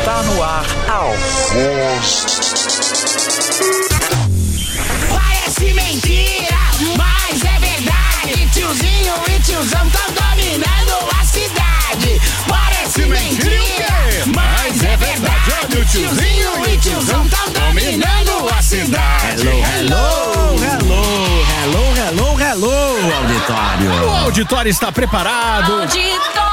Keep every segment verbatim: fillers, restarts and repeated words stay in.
Está no ar ao Parece mentira, mas é verdade. Tiozinho e tiozão tão dominando a cidade. Parece mentira, mas é verdade. Olha o tiozinho e tiozão tão dominando a cidade. Hello, hello, hello, hello, hello, hello, auditório. O auditório está preparado. Auditório.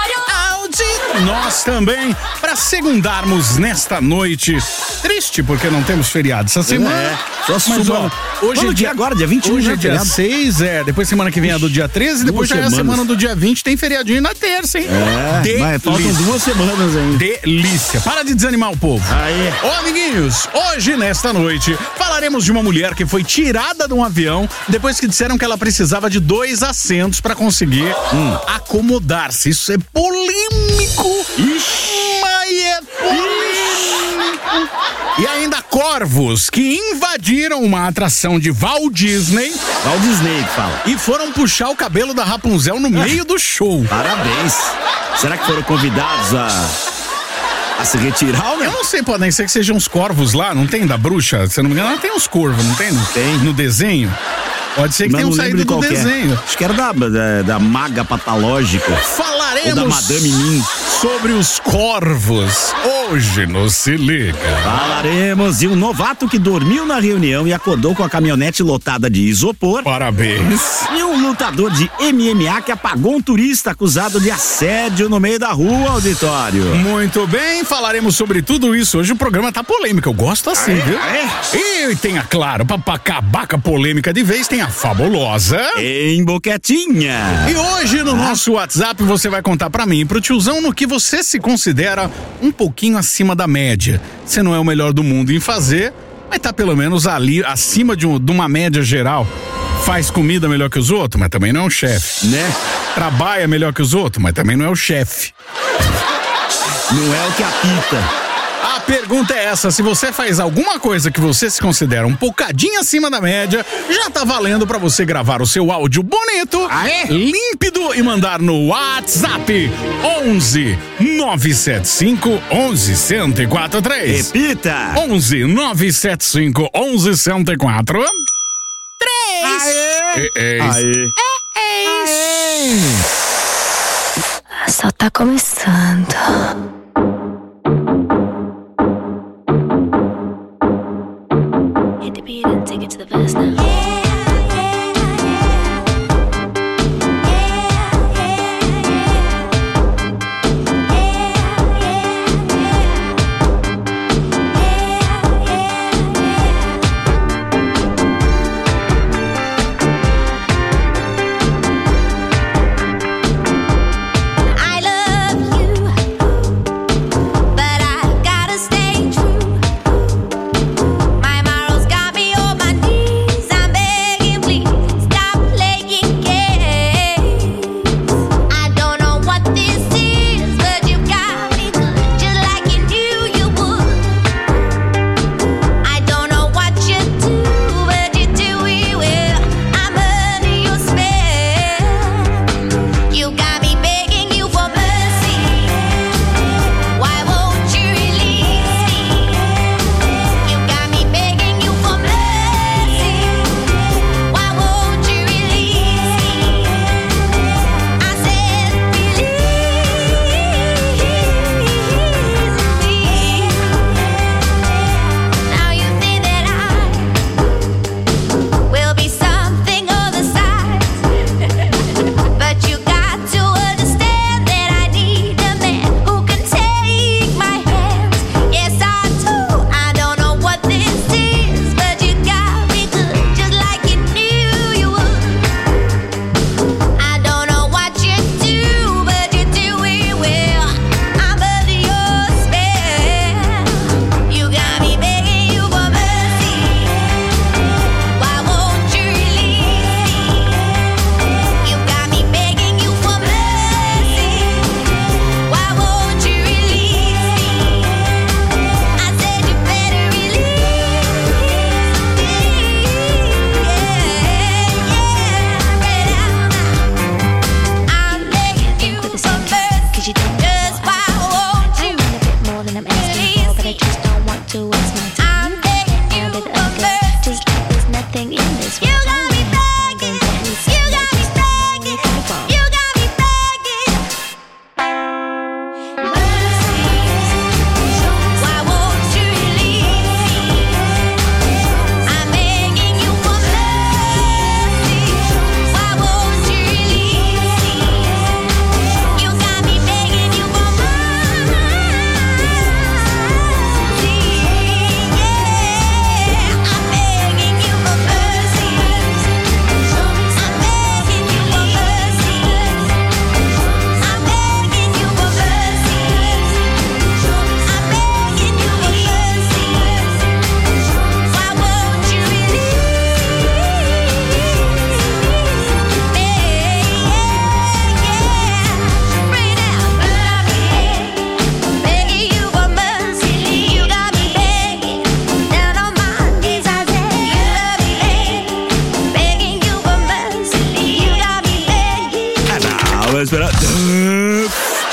Nós também, para segundarmos nesta noite. Triste porque não temos feriado essa semana. É, só mas suba. ó, hoje é dia agora, dia vinte e um. Hoje né, é dia feriado? seis, é. Depois semana que vem é do dia treze, depois já Duas é a semanas. semana do dia vinte, tem feriadinho na terça, hein? É, mas faltam duas semanas ainda. Delícia. Para de desanimar o povo. Aí. Ô, amiguinhos, hoje, nesta noite, falaremos de uma mulher que foi tirada de um avião depois que disseram que ela precisava de dois assentos para conseguir hum. acomodar-se. Isso é polêmico. Ixi. Mas é polêmico. E ainda corvos que invadiram uma atração de Walt Disney. Walt Disney que fala. E foram puxar o cabelo da Rapunzel no meio do show. Parabéns. Será que foram convidados a... a se retirar, né? Eu não sei, podem ser que sejam os corvos lá, não tem da bruxa? Se eu não me engano, ela tem uns corvos, não tem? Não tem. No desenho? Pode ser que tenham saído do desenho. Acho que era da, da, da maga patológica. Falaremos da Madame Mim sobre os corvos hoje no Se Liga. Falaremos de um novato que dormiu na reunião e acordou com a caminhonete lotada de isopor. Parabéns. E um lutador de M M A que apagou um turista acusado de assédio no meio da rua, auditório. Muito bem, falaremos sobre tudo isso. Hoje o programa tá polêmico, eu gosto assim, ah, viu? É? E tem, é claro, pra, pra acabar com a polêmica de vez, tem a fabulosa Em Boquetinha. E hoje no ah. nosso WhatsApp você vai contar pra mim e pro tiozão no que você se considera um pouquinho acima da média. Você não é o melhor do mundo em fazer, mas tá pelo menos ali acima de, um, de uma média geral. Faz comida melhor que os outros, mas também não é um chefe. Né? Trabalha melhor que os outros, mas também não é o chefe. Não é o que apita. A pergunta é essa, se você faz alguma coisa que você se considera um bocadinho acima da média, já tá valendo pra você gravar o seu áudio bonito, Aê? límpido e mandar no WhatsApp onze nove sete cinco onze cento e quatro três. Repita! onze nove sete cinco onze cento e quatro três. Aê! É, é, Aê! É Só tá começando. Hit the beat and take it to the verse now. I love you.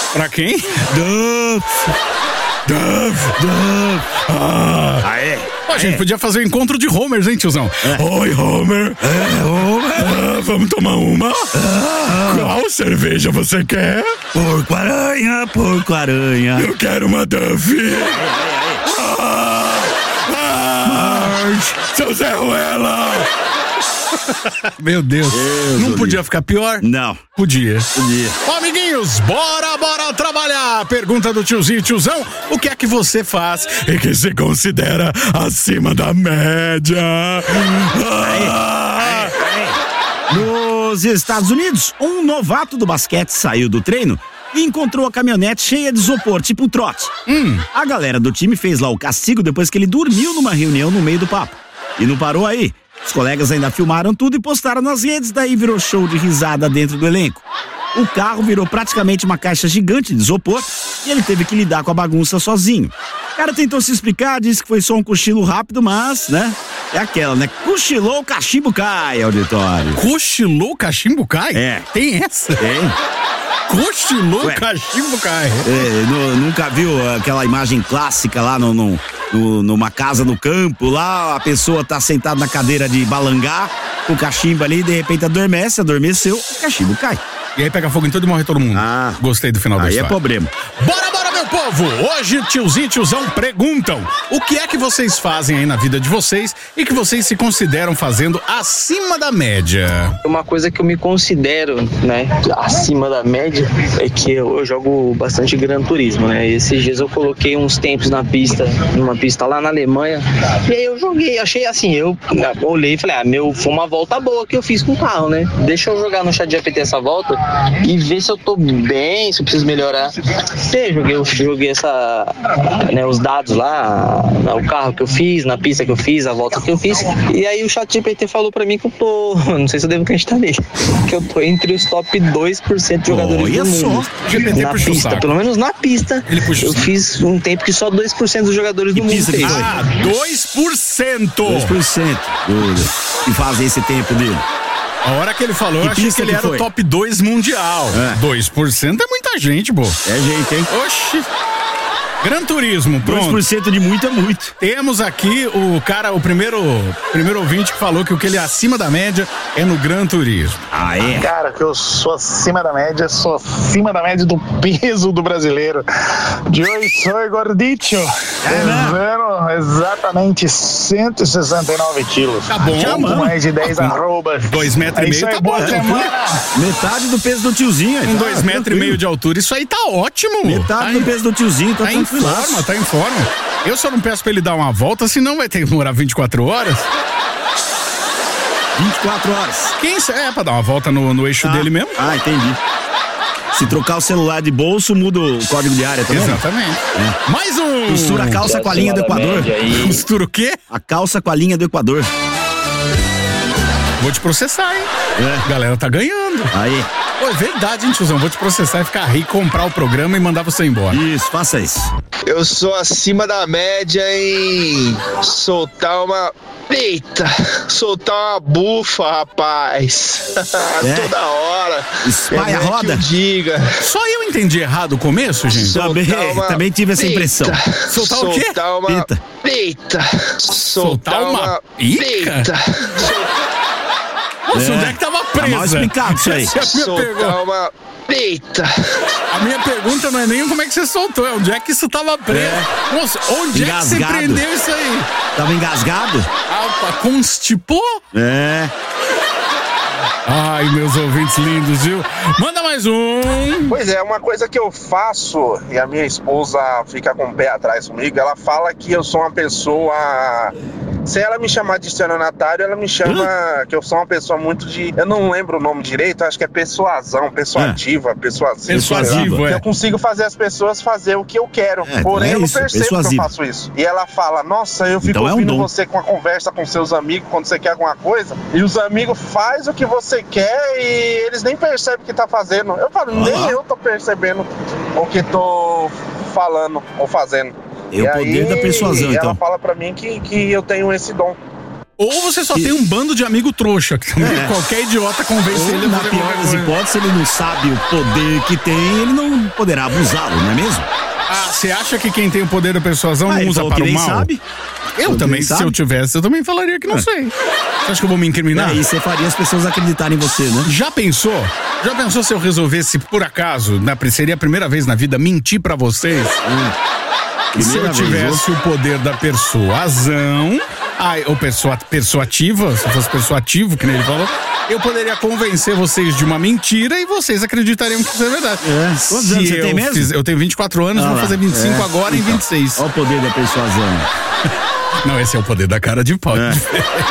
Pra quem? Duff. Duff, Duff. Ah. Aê. Pô, a gente podia fazer um encontro de Homers, hein, tiozão? É. Oi, Homer. É, Homer. Ah, vamos tomar uma? Ah. Qual cerveja você quer? Porco-aranha, porco-aranha. Eu quero uma Duff. Ah, ah, seu Zé Ruela. Meu Deus. Deus Não do podia livro. ficar pior? Não. Podia. Podia. Ó, amiguinhos, bora, bora trabalhar. Pergunta do tiozinho, tiozão, o que é que você faz e que se considera acima da média? Ah! Nos Estados Unidos, um novato do basquete saiu do treino e encontrou a caminhonete cheia de isopor, tipo um trote. Hum. A galera do time fez lá o castigo depois que ele dormiu numa reunião no meio do papo. E não parou aí. Os colegas ainda filmaram tudo e postaram nas redes, daí virou show de risada dentro do elenco. O carro virou praticamente uma caixa gigante de isopor e ele teve que lidar com a bagunça sozinho. O cara tentou se explicar, disse que foi só um cochilo rápido, mas, né, é aquela, né? Cochilou, o cachimbo cai, auditório. Cochilou, cachimbo cai? É. Tem essa? Tem? Cochilou, Ué. cachimbo cai. É, no- nunca viu aquela imagem clássica lá no, no- no- numa casa no campo, lá a pessoa tá sentada na cadeira de balangá, com o cachimbo ali, de repente adormece, adormeceu, o cachimbo cai. E aí pega fogo em tudo e morre todo mundo. Ah. Gostei do final da Aí é história. problema. Bora, bora, meu povo! Hoje, tiozinho e tiozão perguntam o que é que vocês fazem aí na vida de vocês e que vocês se consideram fazendo acima da média. Uma coisa que eu me considero, né, acima da média é que eu, eu jogo bastante Gran Turismo, né? E esses dias eu coloquei uns tempos na pista, numa pista lá na Alemanha, e aí eu joguei, achei assim, eu olhei e falei, ah, meu, foi uma volta boa que eu fiz com o carro, né? Deixa eu jogar no chat G P T essa volta e ver se eu tô bem, se eu preciso melhorar. E aí, joguei, eu joguei essa, né, os dados lá, o carro que eu fiz, na pista que eu fiz, a volta que eu fiz, e aí o chat G P T falou pra mim que eu tô, não sei se eu devo acreditar nele, que eu tô entre os top dois por cento de jogadores Olha do só. mundo. G P T Na puxa o pista, saco. pelo menos na pista, Ele puxa o eu saco. fiz um tempo que só dois por cento dos jogadores Que do mundo pista que fez. foi? Ah, dois por cento! dois por cento do, que fazem esse tempo dele. A hora que ele falou, Que eu achei que pista ele que era foi? o top dois mundial. É. dois por cento é muita gente, pô. É gente, hein? Oxi. Gran Turismo, dois pronto. por cento de muito é muito. Temos aqui o cara, o primeiro, primeiro ouvinte que falou que o que ele é acima da média é no Gran Turismo. Ah, é? Cara, que eu sou acima da média, sou acima da média do peso do brasileiro. De hoje sou gordito, pesando exatamente cento e sessenta e nove quilos. Tá bom, Com mano. mais de dez arrobas. Dois metros É e isso meio, aí, tá bom. boa semana. Metade do peso do tiozinho. aí, Com tá dois metros e tranquilo. meio de altura, isso aí tá ótimo. Metade tá do peso do tiozinho, tá Tá em tranquilaço. forma, tá em forma. Eu só não peço pra ele dar uma volta, senão vai ter que demorar vinte e quatro horas. vinte e quatro horas. Quem sa- é pra dar uma volta no, no eixo Ah, dele mesmo? Ah, entendi. Se trocar o celular de bolso, muda o código de área também. Exatamente. Mais um. Costura a calça com a linha do Equador. Costura o quê? A calça com a linha do Equador. Vou te processar, hein? É. A galera tá ganhando. Aí. Pô, é verdade, hein, tiozão? Vou te processar e ficar rico, comprar o programa e mandar você embora. Isso, faça isso. Eu sou acima da média em soltar uma. Eita! Soltar uma bufa, rapaz! É? Toda hora! Espalha a Minha mãe que roda. o diga! Só eu entendi errado o começo, gente? Também- também tive essa impressão. Soltar o quê? Soltar uma. Pita. Eita! Soltar uma pica? Eita! Nossa, É. onde é que tava presa? Tá mal explicado isso aí. Essa é a minha Soltar pergunta. uma. Eita! A minha pergunta não é nem como é que você soltou, é onde é que isso tava preso. É. Nossa, onde é que você Engasgado. prendeu isso aí? Tava engasgado? Ah, constipou? É. Ai, meus ouvintes lindos, viu? Manda mais um. Pois é, uma coisa que eu faço e a minha esposa fica com o pé atrás comigo, ela fala que eu sou uma pessoa. Se ela me chamar de estelionatário, ela me chama que eu sou uma pessoa muito de. Eu não lembro o nome direito, acho que é persuasão, persuativa, persuasiva. Persuasivo, Que é. eu consigo fazer as pessoas fazer o que eu quero. É, Porém, é eu não isso, percebo que eu persuasivo. faço isso. E ela fala: nossa, eu fico Então é um ouvindo dom. você com a conversa com seus amigos quando você quer alguma coisa, e os amigos fazem o que você quer e eles nem percebem o que tá fazendo. Eu falo, Olha nem lá. eu tô percebendo o que tô falando ou fazendo. É o E poder aí, da persuasão, ela então. fala pra mim que, que eu tenho esse dom. Ou você só e... tem um bando de amigo trouxa, que também é. qualquer idiota convence Ou, ele a na pior das hipóteses, ele não sabe o poder que tem, ele não poderá abusá-lo, não é mesmo? Ah, você acha que quem tem o poder da persuasão ah, não usa para o mal? Sabe? Eu também, se eu tivesse, eu também falaria que não é. sei. Você acha que eu vou me incriminar? E você faria as pessoas acreditarem em você, né? Já pensou? Já pensou se eu resolvesse, por acaso, na, seria a primeira vez na vida, mentir pra vocês? Hum. Se eu tivesse vez, o poder da persuasão, ai, ou persua, persuativa, se fosse persuativo, que nem ele falou, eu poderia convencer vocês de uma mentira e vocês acreditariam que isso é verdade. É. Quantos anos você tem mesmo? Fiz, eu tenho vinte e quatro anos, ah, vou fazer vinte e cinco é. agora então, em vinte e seis. Olha o poder da persuasão. Não, esse é o poder da cara de pau. É.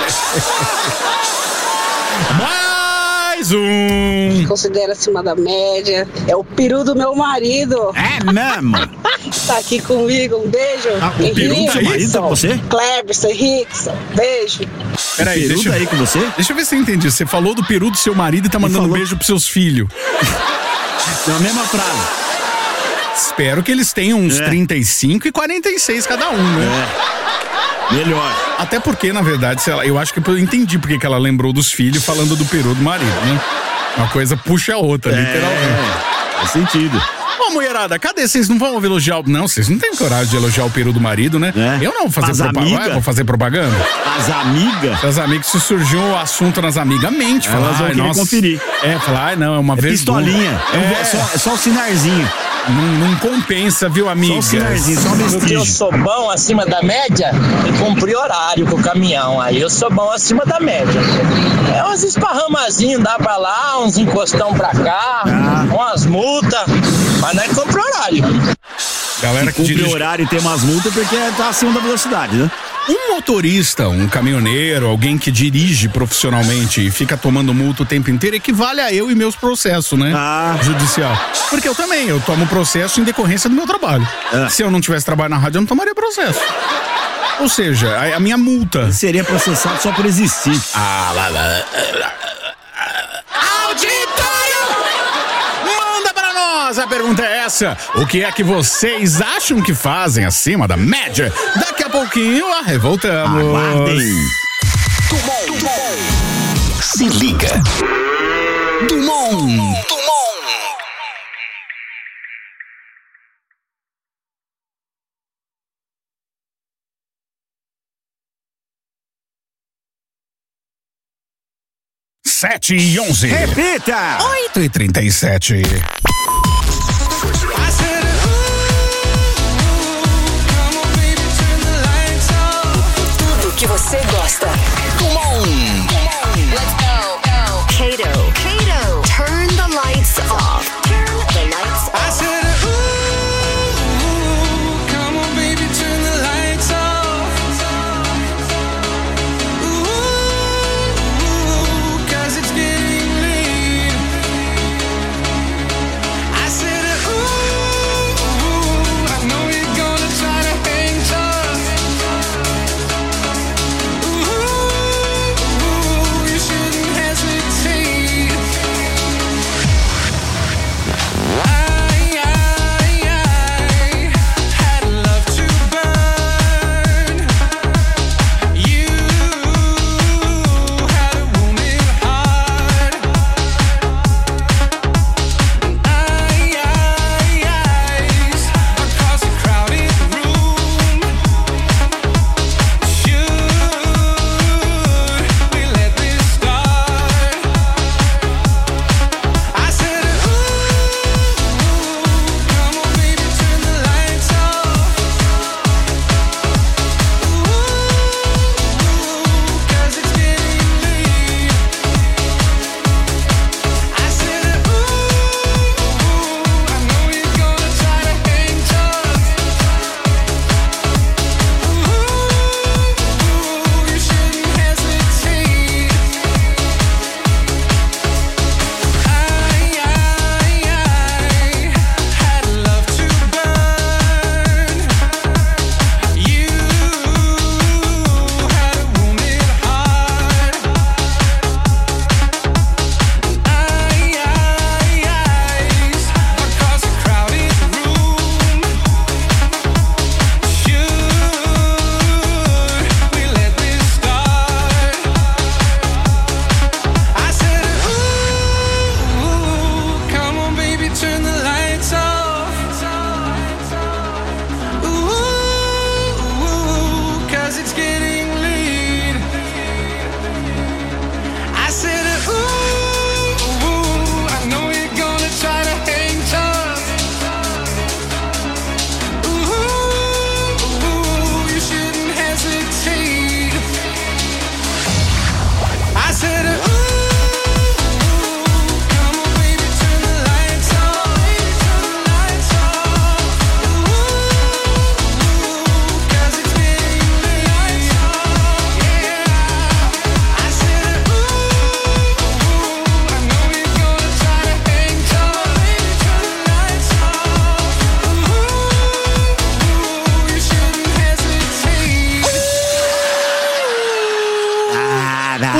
Mais um! Considero acima da média. É o peru do meu marido. É mesmo? Tá aqui comigo, um beijo. Ah, o peru do seu marido tá com você? Cleberson, Rickson, beijo. Peraí, o peru deixa, tá aí com você? Deixa eu ver se eu entendi. Você falou do peru do seu marido e tá mandando falou... um beijo pros seus filhos. É a mesma frase. Espero que eles tenham uns é. trinta e cinco e quarenta e seis cada um, né? É. Melhor. Até porque, na verdade, ela, eu acho que eu entendi porque que ela lembrou dos filhos falando do peru do marido, né? Uma coisa puxa a outra, é, literalmente. Faz sentido. Ô, mulherada, cadê? Vocês não vão elogiar? Não, vocês não têm coragem de elogiar o peru do marido, né? É. Eu não vou fazer propaganda. Vou fazer propaganda. As amigas? As amigas, se surgiu o assunto nas amigas, mente. Elas vão querer conferir. É, falar, ah, não, é uma é vez. Pistolinha. É, é só, é só o sinarzinho. Não, não compensa, viu, amiga? Só o sinarzinho, só o vestígio. Porque eu sou bom acima da média e cumpri horário com o caminhão. Aí eu sou bom acima da média. É uns esparramazinhos, dá pra lá, uns encostão pra cá, ah. umas multas, mas não é que cumpre horário. Galera que cumpre dirige... horário e tem umas multas porque tá acima da velocidade, né? Um motorista, um caminhoneiro, alguém que dirige profissionalmente e fica tomando multa o tempo inteiro equivale a eu e meus processos, né? Ah. Judicial. Porque eu também, eu tomo processo em decorrência do meu trabalho. Ah. Se eu não tivesse trabalho na rádio, eu não tomaria processo. Ou seja, a, a minha multa... Seria processado só por existir. Ah, lá, lá. A pergunta é essa: o que é que vocês acham que fazem acima da média? Daqui a pouquinho, ah, revoltamos. Aguardem. Dumont, Dumont. Se liga. Dumont. Dumont. Sete e onze. Repita. Oito e trinta e sete. Que você gosta. Come on. Let's go. go. Kato. Kato. Turn the lights off. Turn the lights off. I said, ooh, come on, baby, turn the lights off. Ooh, cause it's getting late. I said, ooh.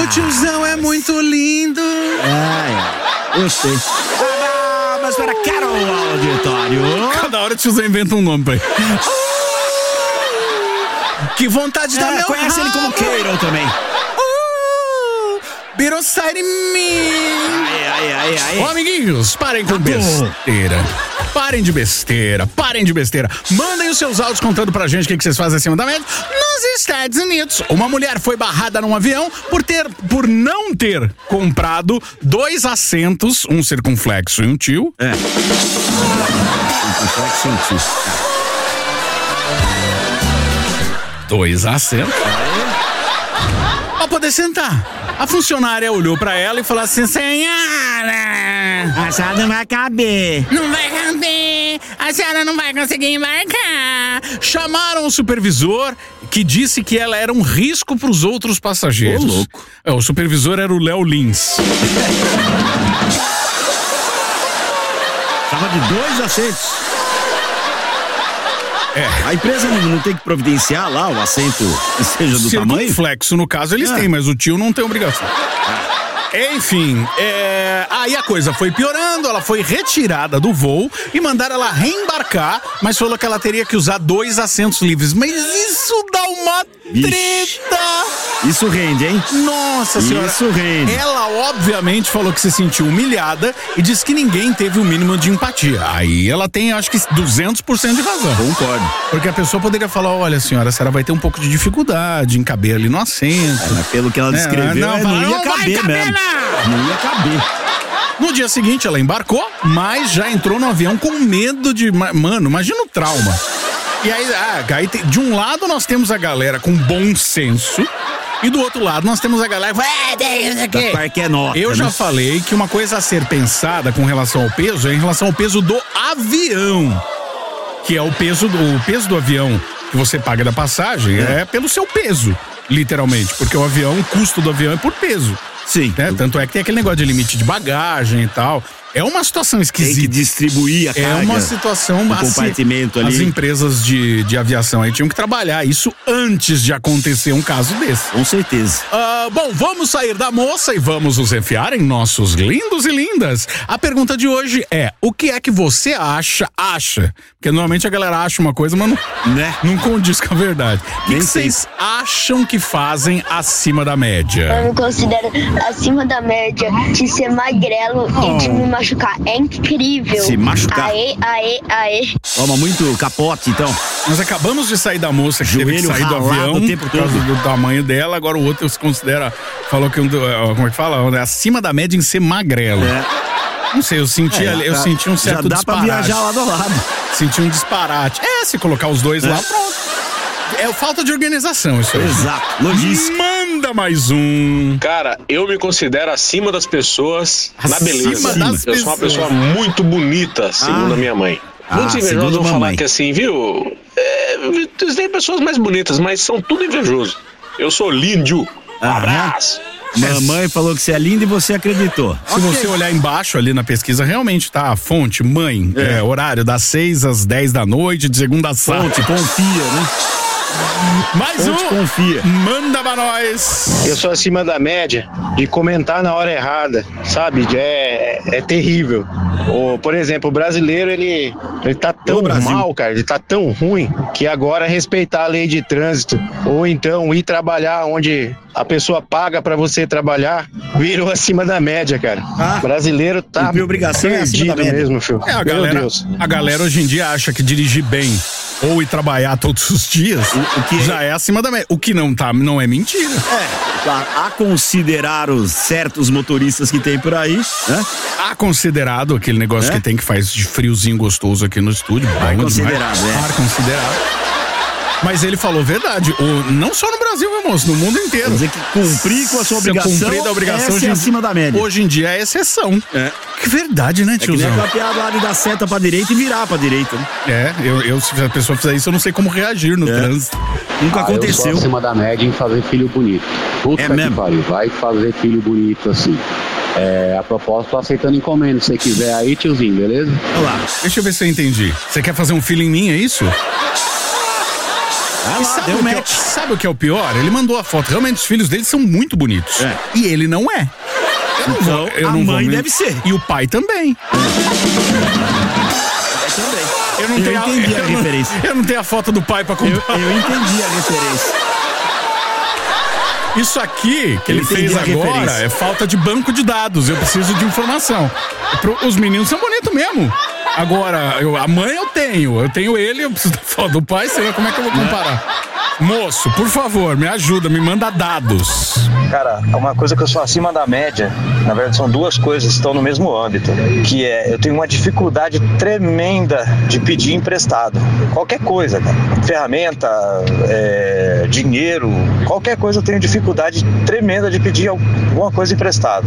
tiozão é muito lindo. É, é. Eu sei. Ah, mas para Carol Auditório. Cada hora o tiozão inventa um nome pra ele. Que vontade de dar É, meu conhece ele como Carol também. Uh, Birossaire me. Ai, ai, ai, ai. Ô, amiguinhos, parem com Tá bom. besteira. Parem de besteira, parem de besteira. Mandem os seus áudios contando pra gente o que, que vocês fazem acima da média. Nos Estados Unidos, uma mulher foi barrada num avião por ter, por não ter comprado dois assentos, um circunflexo e um tio. É. Circunflexo e um tio. Dois assentos. Pra poder sentar. A funcionária olhou pra ela e falou assim: senhora, a senhora não vai caber. Não vai caber. A senhora não vai conseguir embarcar. Chamaram o supervisor, que disse que ela era um risco pros outros passageiros. Ô, louco. É, o supervisor era o Léo Lins. Tava de dois assentos. É. A empresa não, não tem que providenciar lá o assento que seja do tamanho? Circunflexo, no caso, eles É. têm, mas o tio não tem obrigação. Enfim, é... aí a coisa foi piorando, ela foi retirada do voo e mandaram ela reembarcar, mas falou que ela teria que usar dois assentos livres. Mas isso dá uma Vixe. treta! Isso rende, hein? Nossa senhora! Isso rende. Ela, obviamente, falou que se sentiu humilhada e disse que ninguém teve o mínimo de empatia. Aí ela tem, acho que, duzentos por cento de razão. Concordo. Porque a pessoa poderia falar: olha, senhora, a senhora vai ter um pouco de dificuldade em caber ali no assento. É, mas pelo que ela descreveu, não, é, fala, não ia não vai caber caber, mesmo. não. Não ia caber. No dia seguinte, ela embarcou, mas já entrou no avião com medo de... ma- Mano, imagina o trauma. E aí, ah, aí tem- de um lado nós temos a galera com bom senso e do outro lado nós temos a galera... "É, tem isso aqui." Da parque é nota, Eu já né? falei que uma coisa a ser pensada com relação ao peso é em relação ao peso do avião. Que é o peso do, o peso do avião que você paga da passagem é, pelo seu peso, literalmente. Porque o avião, o custo do avião é por peso. Sim. Né? Tanto é que tem aquele negócio de limite de bagagem e tal. É uma situação esquisita. Tem que distribuir a É carga. uma situação o assim, compartimento ali. As empresas de, de aviação aí tinham que trabalhar isso antes de acontecer um caso desse. Com certeza. Ah, bom, vamos sair da moça e vamos nos enfiar em nossos lindos e lindas. A pergunta de hoje é: o que é que você acha, acha? Porque normalmente a galera acha uma coisa, mas não, Né? não condiz com a verdade. O que Nem que vocês acham que fazem acima da média? Eu me considero acima da média de ser magrelo e de me machucar. É incrível. Se machucar. Aê, aê, aê. Toma muito capote, então. Nós acabamos de sair da moça que teve que Joelho sair do ralado avião o tempo por causa todo. do tamanho dela. Agora o outro se considera, falou que um do- como é que fala? É acima da média em ser magrelo. É. Não sei, eu senti, É, ali- eu tá- senti um certo já dá pra disparate. viajar lado a lado. Senti um disparate. É, se colocar os dois É. lá, pronto. É falta de organização isso aí. Exato. Logística. Manda mais um. Cara, eu me considero acima das pessoas na Acima beleza. das eu sou uma pessoas. pessoa muito bonita, segundo Ah. a minha mãe. Ah, Muitos invejosos segundo vão falar mamãe. que assim, viu? É, tem pessoas mais bonitas, mas são tudo invejosos. Eu sou lindo. Um Aham. abraço. Mamãe falou que você é lindo e você acreditou. Se você olhar embaixo ali na pesquisa, realmente tá a fonte, mãe, É. é, horário das seis às dez da noite, de segunda a sábado. Fonte, confia, né? Mais Fonte, um. confia. Manda pra nós. Eu sou acima da média de comentar na hora errada, sabe? É, é terrível. O, por exemplo, o brasileiro, ele, ele tá tão Ô, Brasil. mal, cara, ele tá tão ruim, que agora respeitar a lei de trânsito, ou então ir trabalhar onde a pessoa paga pra você trabalhar, virou acima da média, cara. Ah, brasileiro tá cumprir obrigação é acima da perdido média. mesmo, filho. É, a Meu galera, Deus. a galera hoje em dia acha que dirigir bem ou ir trabalhar todos os dias O- o que- já é acima da média. O que não tá, não é mentira. É, tá, a considerar os certos motoristas que tem por aí, né? Ar considerado, aquele negócio É? que tem que faz de friozinho gostoso aqui no estúdio. Ar bom considerado, demais. é. Ar considerado. Mas ele falou verdade, o, não só no Brasil, meu moço, no mundo inteiro. Quer dizer que cumprir com a sua Se obrigação, cumprir da obrigação essa hoje, é em- acima da média. Hoje em dia é exceção. É. Que verdade, né, É que nem tiozão? aquela piada lá de dar seta pra direita e virar pra direita, né? É, eu, eu, se a pessoa fizer isso, eu não sei como reagir no É. trânsito. Nunca Ah, aconteceu. Eu sou acima da média em fazer filho bonito. Puta É que mesmo? pariu, vai fazer filho bonito assim. É, a propósito, tô aceitando encomenda. Se você quiser aí, tiozinho, beleza? Olha lá. Deixa eu ver se eu entendi. Você quer fazer um filho em mim, é isso? Ah, E lá, sabe, deu o que é, match. sabe o que é o pior? Ele mandou a foto. Realmente, os filhos dele são muito bonitos. É. E ele não é. Eu não Então, vou, eu a não mãe vou me- deve ser. E o pai também. Eu não Eu tenho entendi a eu não- referência. Eu não tenho a foto do pai pra Eu, comparar. eu entendi a referência. Isso aqui que Eu ele entendi fez a agora referência. é falta de banco de dados. Eu preciso de informação. Pro- Os meninos são bonitos mesmo. Agora, eu- a mãe eu tenho. Eu tenho ele, eu preciso da foto do pai, sei lá como é que eu vou comparar. Moço, por favor, me ajuda, me manda dados. Cara, uma coisa que eu sou acima da média, na verdade são duas coisas que estão no mesmo âmbito, que é, eu tenho uma dificuldade tremenda de pedir emprestado. Qualquer coisa, cara. Ferramenta, é, dinheiro, qualquer coisa eu tenho dificuldade tremenda de pedir alguma coisa emprestado.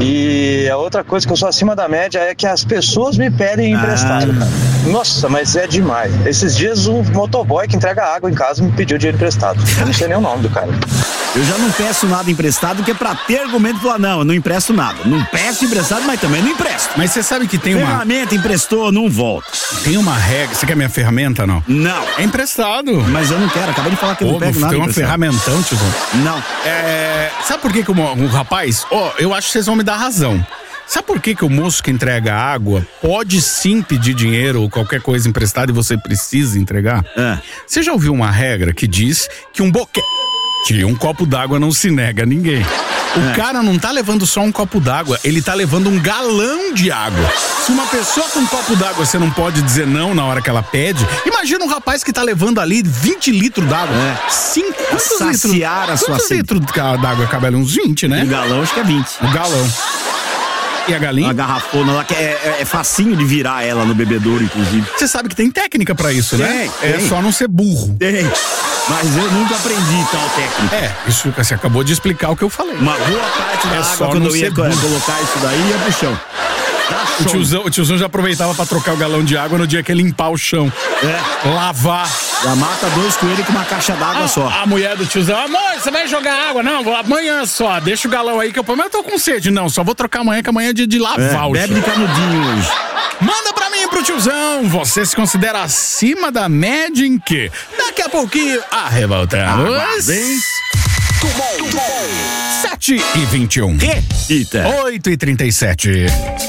E a outra coisa que eu sou acima da média é que as pessoas me pedem emprestado, cara. Nossa, mas é demais. Esses dias um motoboy que entrega água em casa me pediu dinheiro emprestado. Eu não sei nem o nome do cara. Eu já não peço nada emprestado, que é pra ter argumento e falar, não, eu não empresto nada. Não peço emprestado, mas também não empresto. Mas você sabe que tem uma... Ferramenta emprestou, não volta. Tem uma regra. Você quer minha ferramenta, não? Não. É emprestado. Mas eu não quero, acabei de falar que eu não Pô, pego nada tem uma emprestado. ferramentão, tiozão. Não. É, sabe por que, que o, mo- o rapaz... Ó, eu acho que vocês vão me dar razão. Sabe por que, que o moço que entrega água pode sim pedir dinheiro ou qualquer coisa emprestada e você precisa entregar? É. Você já ouviu uma regra que diz que um boquete, um copo d'água não se nega a ninguém? O É. cara não tá levando só um copo d'água, ele tá levando um galão de água. Se uma pessoa com um copo d'água você não pode dizer não na hora que ela pede, imagina um rapaz que tá levando ali vinte litros d'água. É. Cinco, quantos Pra litros? saciar a sua Quantos sede. litros d'água cabe ali? Uns vinte, né? O galão acho que é vinte. O galão. E a galinha? Uma garrafona lá que é, é, é facinho de virar ela no bebedouro, inclusive. Você sabe que tem técnica pra isso, né? Tem, É tem. só não ser burro. Tem. Mas eu nunca aprendi tal técnica. É, isso você acabou de explicar o que eu falei. Uma boa parte da É água, só quando não eu ia ser co- burro. colocar isso daí, ia pro chão. Dá O show. tiozão, o tiozão já aproveitava pra trocar o galão de água no dia que ele limpar o chão. É. Lavar. Já mata dois coelhos com uma caixa d'água Ah, só. A mulher do tiozão, amor, você vai jogar água? Não, vou amanhã só. Deixa o galão aí que eu mas eu tô com sede. Não, só vou trocar amanhã, que amanhã é dia de lavar É, o bebe chão. de canudinho hoje. Manda pra mim, pro tiozão. Você se considera acima da média em quê? Daqui a pouquinho, arrevoltamos. Aguardem. sete e vinte e um. Eita. oito e trinta e sete.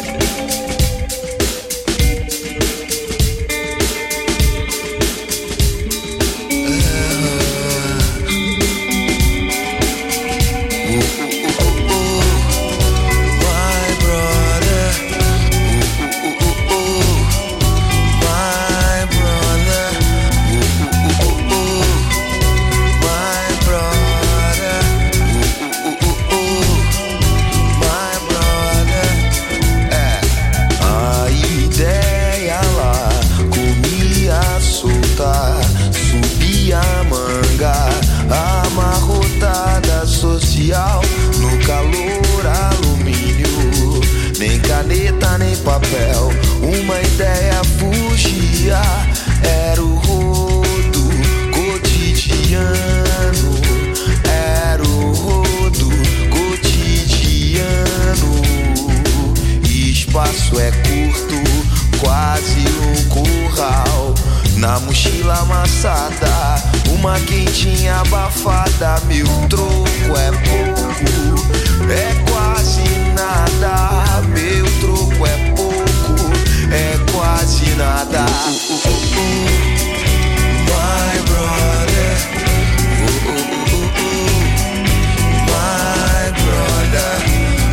A ideia lá comia solta, subia a manga, amarrotada social no calor alumínio, nem caneta nem papel, uma ideia fugia, era o rodo cotidiano, era o rodo cotidiano. Espaço é curto, quase um curral. Na mochila amassada, uma quentinha abafada. Meu troco é pouco, é quase nada. Meu troco é pouco, é quase nada. My brother, my brother.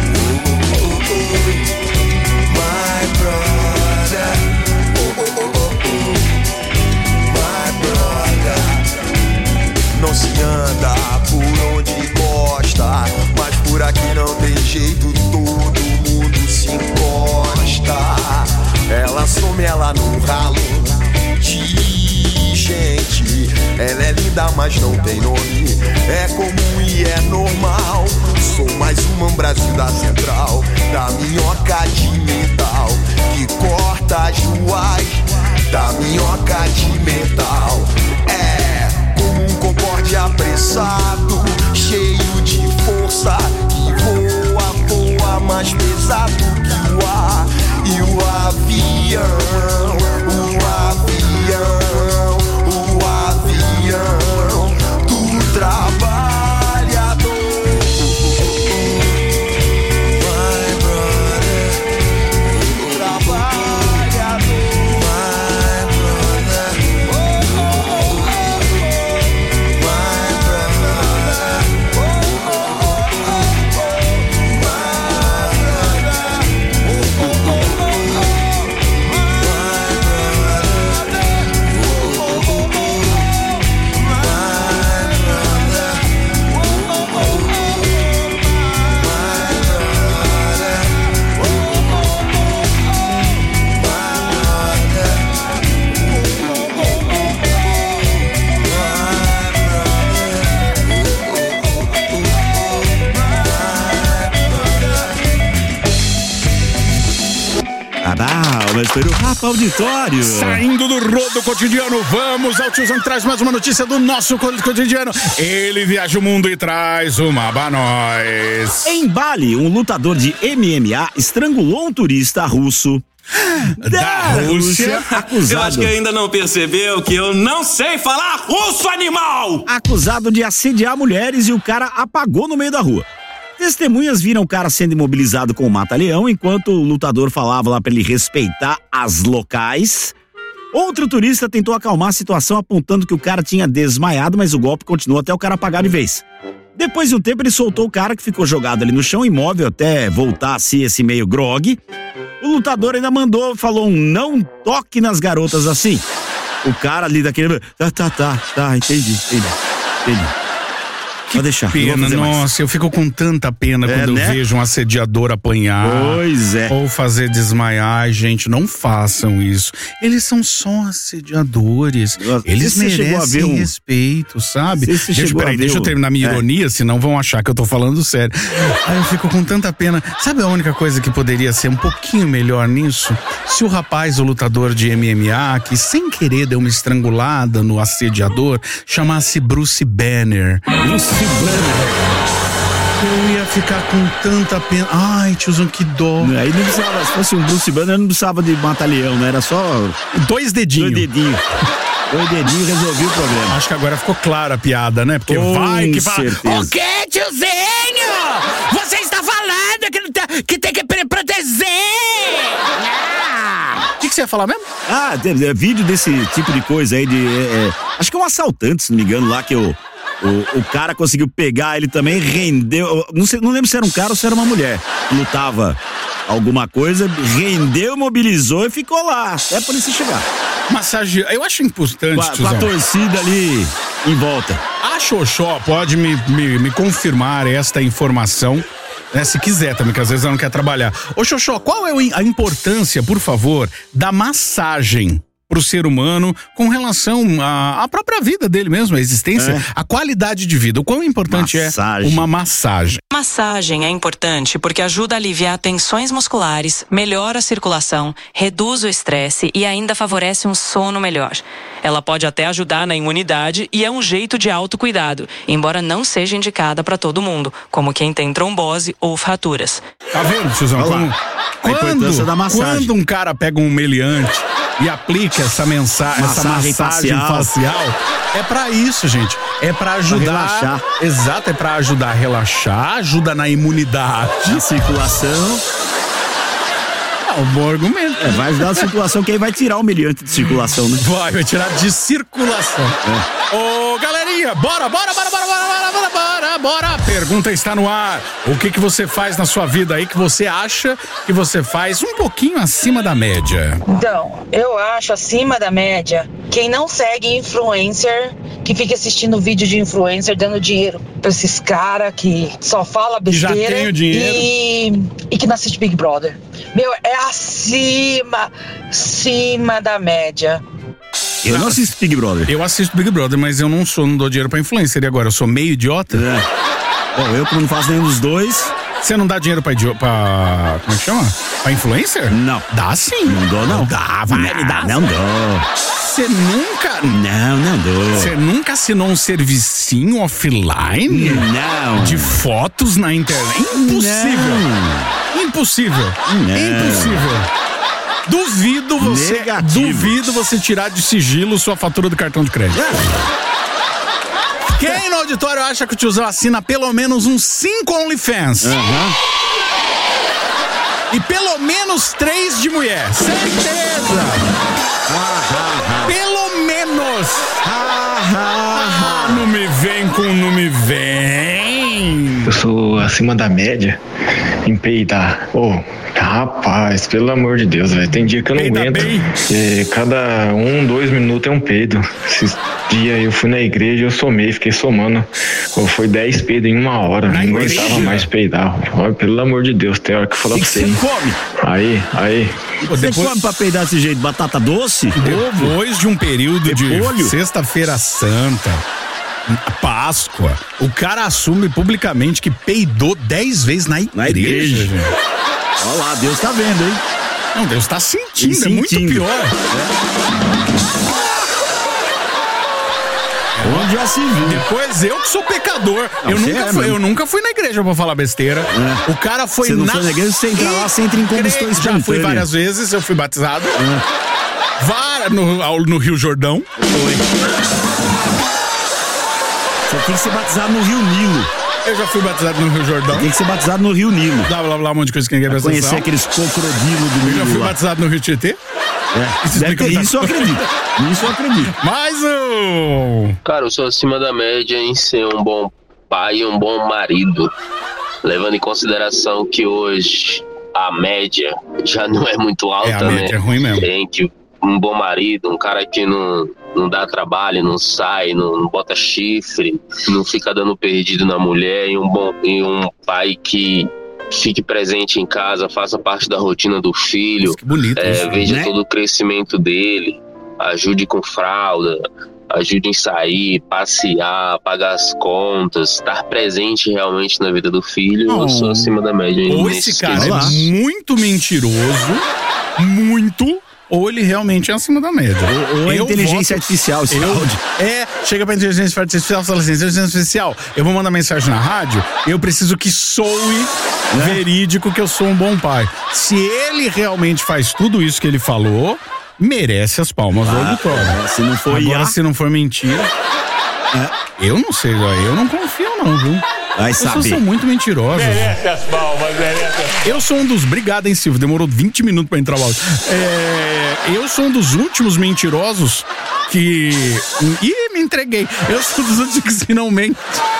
My brother, oh, oh, oh, oh, oh. My brother. Não se anda por onde gosta, mas por aqui não tem jeito, todo mundo se encosta. Ela some, ela no ralo de gente. Ela é linda, mas não tem nome. É comum e é normal. Sou mais uma Brasil da Central, da minhoca de metal que corta as ruas, da minhoca de metal. É como um concorde apressado, cheio de força, que voa, voa mais pesado que o ar. E o avião, o avião, o avião Super Rapa Auditório. Saindo do rodo cotidiano, vamos ao tiozão que traz mais uma notícia do nosso cotidiano. Ele viaja o mundo e traz uma pra nós. Em Bali, um lutador de M M A estrangulou um turista russo. Da, da Rússia, acusado. Eu acho que ainda não percebeu que eu não sei falar russo, animal! Acusado de assediar mulheres e o cara apagou no meio da rua. Testemunhas viram o cara sendo imobilizado com o mata-leão enquanto o lutador falava lá pra ele respeitar as locais. Outro turista tentou acalmar a situação apontando que o cara tinha desmaiado, mas o golpe continuou até o cara apagar de vez. Depois de um tempo ele soltou o cara que ficou jogado ali no chão imóvel até voltar a si esse meio grogue. O lutador ainda mandou, falou um não toque nas garotas assim. O cara ali daquele... Tá, tá, tá, tá, entendi, entendi, entendi. Que Pode deixar. pena, nossa, mais. Eu fico com tanta pena é, quando né? eu vejo um assediador apanhar. Pois é. Ou fazer desmaiar. Ai, gente, não façam isso. Eles são só assediadores. Nossa, eles merecem um... respeito, sabe? Deixa, peraí, deixa eu terminar minha é. ironia, senão vão achar que eu tô falando sério. Ai, eu fico com tanta pena. Sabe a única coisa que poderia ser um pouquinho melhor nisso? Se o rapaz, o lutador de M M A, que sem querer deu uma estrangulada no assediador, chamasse Bruce Banner. Bruce Eu ia ficar com tanta pena. Ai, tiozão, que dó. Aí não precisava, se fosse um Bruce Banner, não precisava de mata-leão, né? Era só dois dedinhos. Dois dedinhos. Dois dedinhos resolveu o problema. Acho que agora ficou clara a piada, né? Porque com vai que vai. O que, tiozinho? Você está falando que, não tá, que tem que proteger. O que, que você ia falar mesmo? Ah, é, é, vídeo desse tipo de coisa aí de... É, é, acho que é um assaltante, se não me engano, lá que eu... O, o cara conseguiu pegar ele também, rendeu. Não, sei, não lembro se era um cara ou se era uma mulher. Lutava alguma coisa, rendeu, mobilizou e ficou lá, até a polícia chegar. Massagem, eu acho importante. Com a, com a torcida ali em volta. A Xoxó pode me, me, me confirmar esta informação, né, se quiser também, que às vezes ela não quer trabalhar. Ô Xoxó, qual é a importância, por favor, da massagem pro ser humano com relação à, à própria vida dele mesmo, a existência, é. a qualidade de vida? O quão importante massagem. é uma massagem? Massagem é importante porque ajuda a aliviar tensões musculares, melhora a circulação, reduz o estresse e ainda favorece um sono melhor. Ela pode até ajudar na imunidade e é um jeito de autocuidado, embora não seja indicada para todo mundo, como quem tem trombose ou fraturas. Tá vendo, Suzão? Como, quando, da massagem. quando um cara pega um meliante e aplica essa, mensa essa massagem, massagem facial. facial, é pra isso, gente. É pra ajudar. Pra relaxar. Exato, é pra ajudar a relaxar, ajuda na imunidade. Na circulação. É um bom argumento. É, vai ajudar a circulação, que aí vai tirar o meliante de circulação, né? Vai, vai tirar de circulação. É. Ô, galerinha, bora, bora, bora, bora, bora, bora, bora, bora, bora. A pergunta está no ar. O que que você faz na sua vida aí que você acha que você faz um pouquinho acima da média? Então, eu acho acima da média quem não segue influencer, que fica assistindo vídeo de influencer dando dinheiro pra esses caras que só fala besteira. Já tem o dinheiro. E, e que não assiste Big Brother. Meu, é acima, acima da média. Eu não assisto Big Brother. Eu assisto Big Brother, mas eu não sou, não dou dinheiro pra influencer. E agora, eu sou meio idiota? É. Bom, eu como não faço nenhum dos dois. Você não dá dinheiro pra, pra como é que chama? Pra influencer? Não. Dá sim. Não dou, não. Não dá, vai, não, dá. Não dou. Você nunca... Não, não dou. Você nunca assinou um servicinho offline? Não. De fotos na internet? Impossível. Não. Impossível. Não. Impossível. Duvido você, Negativo. duvido você tirar de sigilo sua fatura do cartão de crédito. Quem no auditório acha que o tiozão assina pelo menos uns cinco OnlyFans? Uhum. E pelo menos três de mulher. Certeza! Ah, ah, ah. Pelo menos! Ah, ah, ah, não me vem com não me vem! Eu sou acima da média em peidar. Ô, oh, rapaz, pelo amor de Deus, velho. Tem dia que eu não Peida aguento. Bem. É, cada um, dois minutos é um peido. Esses dias eu fui na igreja, eu somei, fiquei somando. Oh, foi dez peidos em uma hora. Na não igreja? aguentava mais peidar. Oh, pelo amor de Deus, tem hora que eu falo pra você. Você come? Aí, aí. Você depois... come pra peidar desse jeito? Batata doce? Depois ovo? de um período de Repolho? Sexta-feira Santa, Páscoa, o cara assume publicamente que peidou dez vezes na igreja. Na igreja. Olha lá, Deus tá vendo, hein? Não, Deus tá sentindo, E é muito sentindo. pior. Onde já se viu. Depois eu que sou pecador. Não, eu, você nunca é fui, mesmo. eu nunca fui na igreja pra falar besteira. É. O cara foi Você não na foi na igreja, você entra lá, você entra em combustão igreja. Já fui espontânea. várias vezes, eu fui batizado. É. Vara no, ao- no Rio Jordão. Você tem que ser batizado no Rio Nilo. Eu já fui batizado no Rio Jordão. Tem que ser batizado no Rio Nilo. Blá, blá, blá, um monte de coisa que ninguém presta Conhecer atenção. aqueles crocodilos do Eu Nilo já fui lá. batizado no Rio Tietê. É. Isso Deve explica ter- muita isso eu coisa. acredito. Isso eu acredito. Mais um! Cara, eu sou acima da média em ser um bom pai e um bom marido. Levando em consideração que hoje a média já não é muito alta, É, a né? média é ruim mesmo. Tem que um bom marido, um cara que não, não dá trabalho, não sai, não, não bota chifre, não fica dando perdido na mulher, e um bom e um pai que fique presente em casa, faça parte da rotina do filho, que bonito é, isso, veja né? todo o crescimento dele, ajude com fralda, ajude em sair, passear, pagar as contas, estar presente realmente na vida do filho. Eu sou acima da média. Ou nesse esse cara quesito. é muito mentiroso, muito, ou ele realmente é acima da média. Ou, ou é Eu inteligência voto- artificial esse eu, áudio. É, chega pra inteligência artificial e fala assim, inteligência artificial, eu vou mandar mensagem na rádio, eu preciso que soe verídico que eu sou um bom pai. Se ele realmente faz tudo isso que ele falou, merece as palmas do Ah, auditório. é, se não for Agora, I A. se não for mentira, eu não sei, eu não confio não, viu? Vai Eu saber. sou muito mentiroso. Merece as palmas, merece. Eu sou um dos. Obrigado, hein, Silvio? Demorou vinte minutos pra entrar o áudio. É, eu sou um dos últimos mentirosos que. Ih, me entreguei. Eu sou um dos últimos que não mente.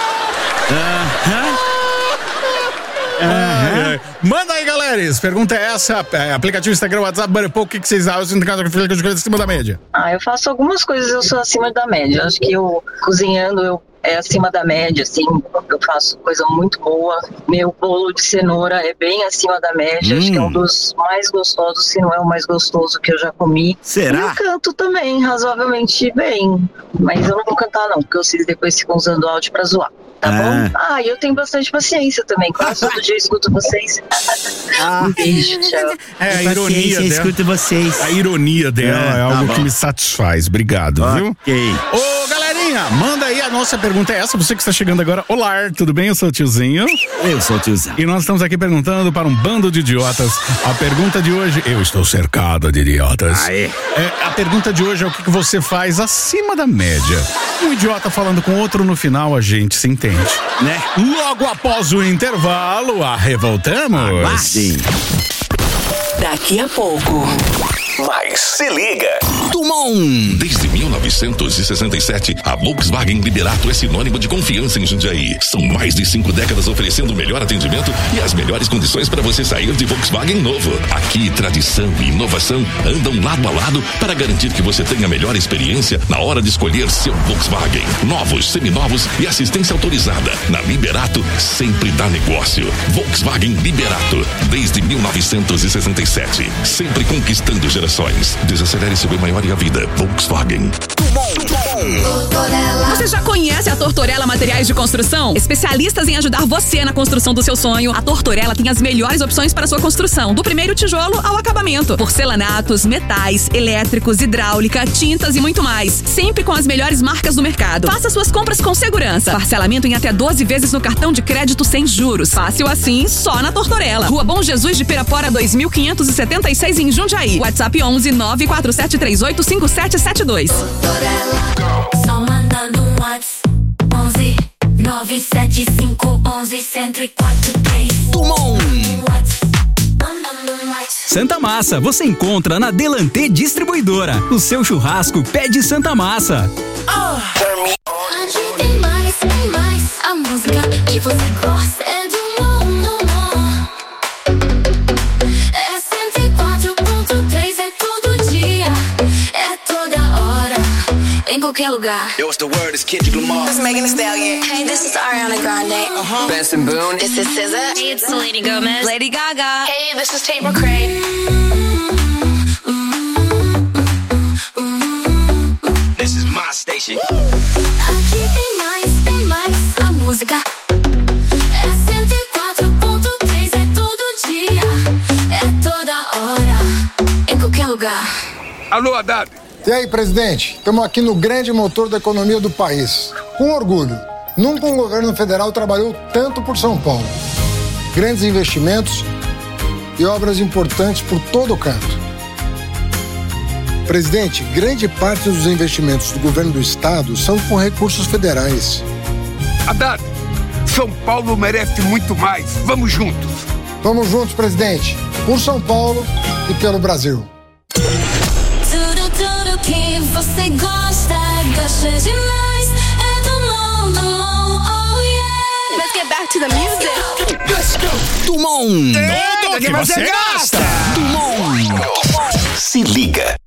Ah, é. Manda aí, galera. Pergunta é essa: é, aplicativo Instagram, WhatsApp, Butterpop, o que, que vocês acham? De acima da média. Ah, eu faço algumas coisas, eu sou acima da média. Acho que eu, cozinhando, eu é acima da média, assim. Eu faço coisa muito boa. Meu bolo de cenoura é bem acima da média. Hum. Acho que é um dos mais gostosos, se não é o mais gostoso que eu já comi. Será? E eu canto também, razoavelmente bem. Mas eu não vou cantar, não, porque vocês depois ficam usando áudio pra zoar. Tá bom? Ah, e eu tenho bastante paciência também. Quase todo dia eu escuto vocês. Um beijo, tchau. É, a ironia dela. escuto vocês. A ironia dela é, É, tá algo bom. que me satisfaz. Obrigado, viu? Ok. Ô, galerinha, manda aí a nossa pergunta é essa. Você que está chegando agora. Olá, tudo bem? Eu sou o tiozinho. Eu sou o tiozão. E nós estamos aqui perguntando para um bando de idiotas. A pergunta de hoje... Eu estou cercado de idiotas. Aê. É, a pergunta de hoje é o que que você faz acima da média. Um idiota falando com outro, no final a gente se entende. Né? Logo após o intervalo, a revoltamos. Aguardem. Daqui a pouco. Mas se liga. Dumont. Desde mil novecentos e sessenta e sete, a Volkswagen Liberato é sinônimo de confiança em Jundiaí. São mais de cinco décadas oferecendo o melhor atendimento e as melhores condições para você sair de Volkswagen novo. Aqui, tradição e inovação andam lado a lado para garantir que você tenha a melhor experiência na hora de escolher seu Volkswagen. Novos, seminovos e assistência autorizada. Na Liberato, sempre dá negócio. Volkswagen Liberato, desde mil novecentos e sessenta e sete. Sempre conquistando gerações. Desacelere seu bem maior e a vida. Volkswagen. Você já conhece a Tortorella Materiais de Construção? Especialistas em ajudar você na construção do seu sonho. A Tortorella tem as melhores opções para sua construção, do primeiro tijolo ao acabamento. Porcelanatos, metais, elétricos, hidráulica, tintas e muito mais. Sempre com as melhores marcas do mercado. Faça suas compras com segurança. Parcelamento em até doze vezes no cartão de crédito sem juros. Fácil assim, só na Tortorella. Rua Bom Jesus de Pirapora dois mil quinhentos e setenta e seis em Jundiaí. WhatsApp onze nove quatro sete três oito cinco sete sete dois. Só manda no WhatsApp onze nove sete cinco onze cento e quatro três. Dumont. Santa Massa, você encontra na Delantê Distribuidora. O seu churrasco pede Santa Massa. A gente tem mais, tem mais. A música que você gosta é do mundo. É cento e quatro ponto três, é todo dia, é toda hora, em qualquer lugar. Yo, what's the word? It's Kendrick Lamar. This is Megan Thee Stallion. Hey, this is Ariana Grande. Uh-huh. Benson Boone. This is S Z A. Hey, it's Selena Gomez. Lady Gaga. Hey, this is Tate McRae. This is my station. Aqui tem mais, tem mais. A música é cento e quatro ponto três, é todo dia, é toda hora, Alô, Haddad. E aí, presidente? Estamos aqui no grande motor da economia do país. Com orgulho. Nunca um governo federal trabalhou tanto por São Paulo. Grandes investimentos e obras importantes por todo o canto. Presidente, grande parte dos investimentos do governo do estado são com recursos federais. Haddad, São Paulo merece muito mais. Vamos juntos. Vamos juntos, presidente. Por São Paulo e pelo Brasil. Tudo, tudo que você gosta, gosta demais. É do Mon, do Mon, oh yeah. Let's get back to the music. Let's go. Dumont. Tudo que você gosta. Dumont. Se liga.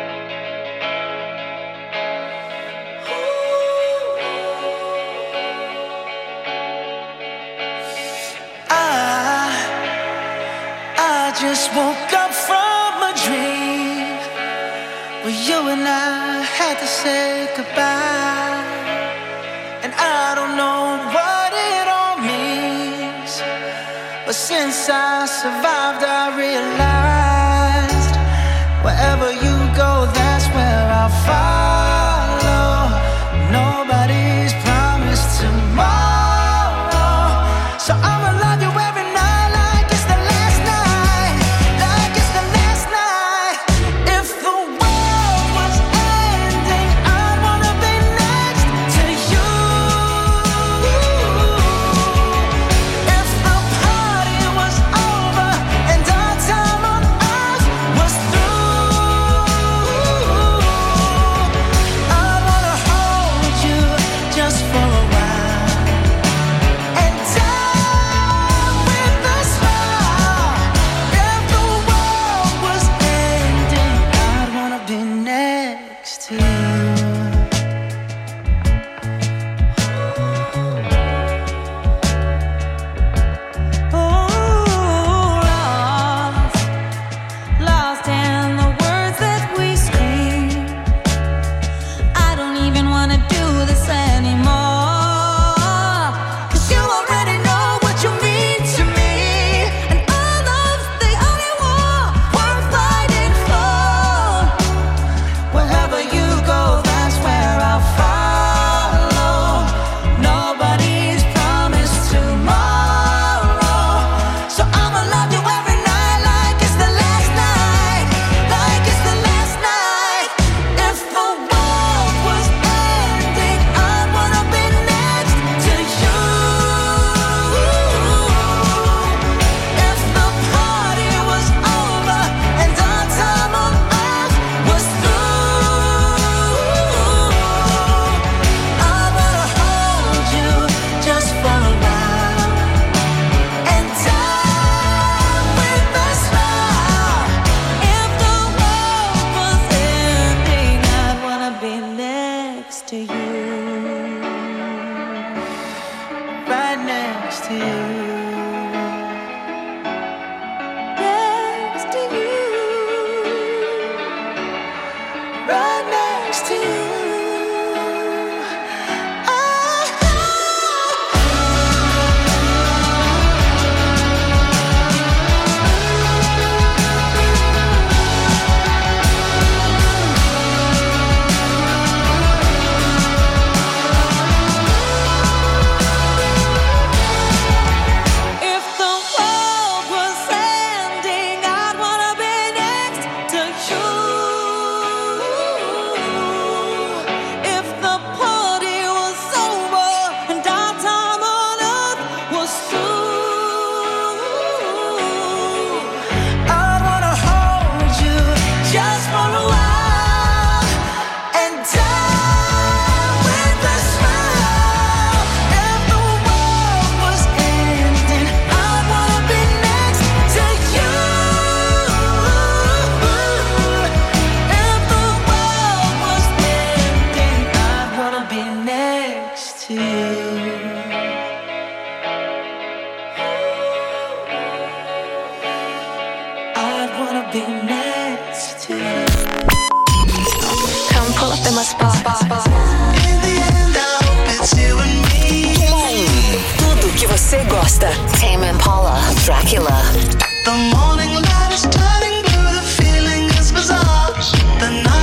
Just woke up from a dream where you and I had to say goodbye, and I don't know what it all means, but since I survived I realized wherever you go, that's where I'll follow. Nobody's promised tomorrow, so I'ma love you every night like it's the last night, like it's the last night. If the world was ending, I'd wanna be next to you. If the party was over and our time on earth was through, I'd wanna hold you just for a while and die with a smile. If the world was ending, I'd wanna be next to you. Oh, lost, lost in the words that we scream. I don't even wanna do this anymore, 'cause you already know what you mean to me, and our love's the only war worth fighting for. Wherever you go, that's where I'll follow. Nobody's promised tomorrow, so I'ma love you every night like it's the last night, like it's the last night. If the world was ending, I'd wanna be next to you. If the party was over and our time on earth was through, I'd wanna hold you just for a while and die with a smile. If the world was ending, I'd wanna be next to you, right next to you, next to you, right next to you. If the world was ending, I'd wanna be next to you. If the party was over and our time on earth was through, I'd wanna hold you just for a while and die with a smile. If the world was ending, I'd wanna be next to you. If the world was ending, I'd wanna be next to you. I'd wanna be next to you. Come pull up in my spot. Tudo que você gosta. Tame Impala, Dracula. The morning light is turning blue, the feeling is bizarre. The night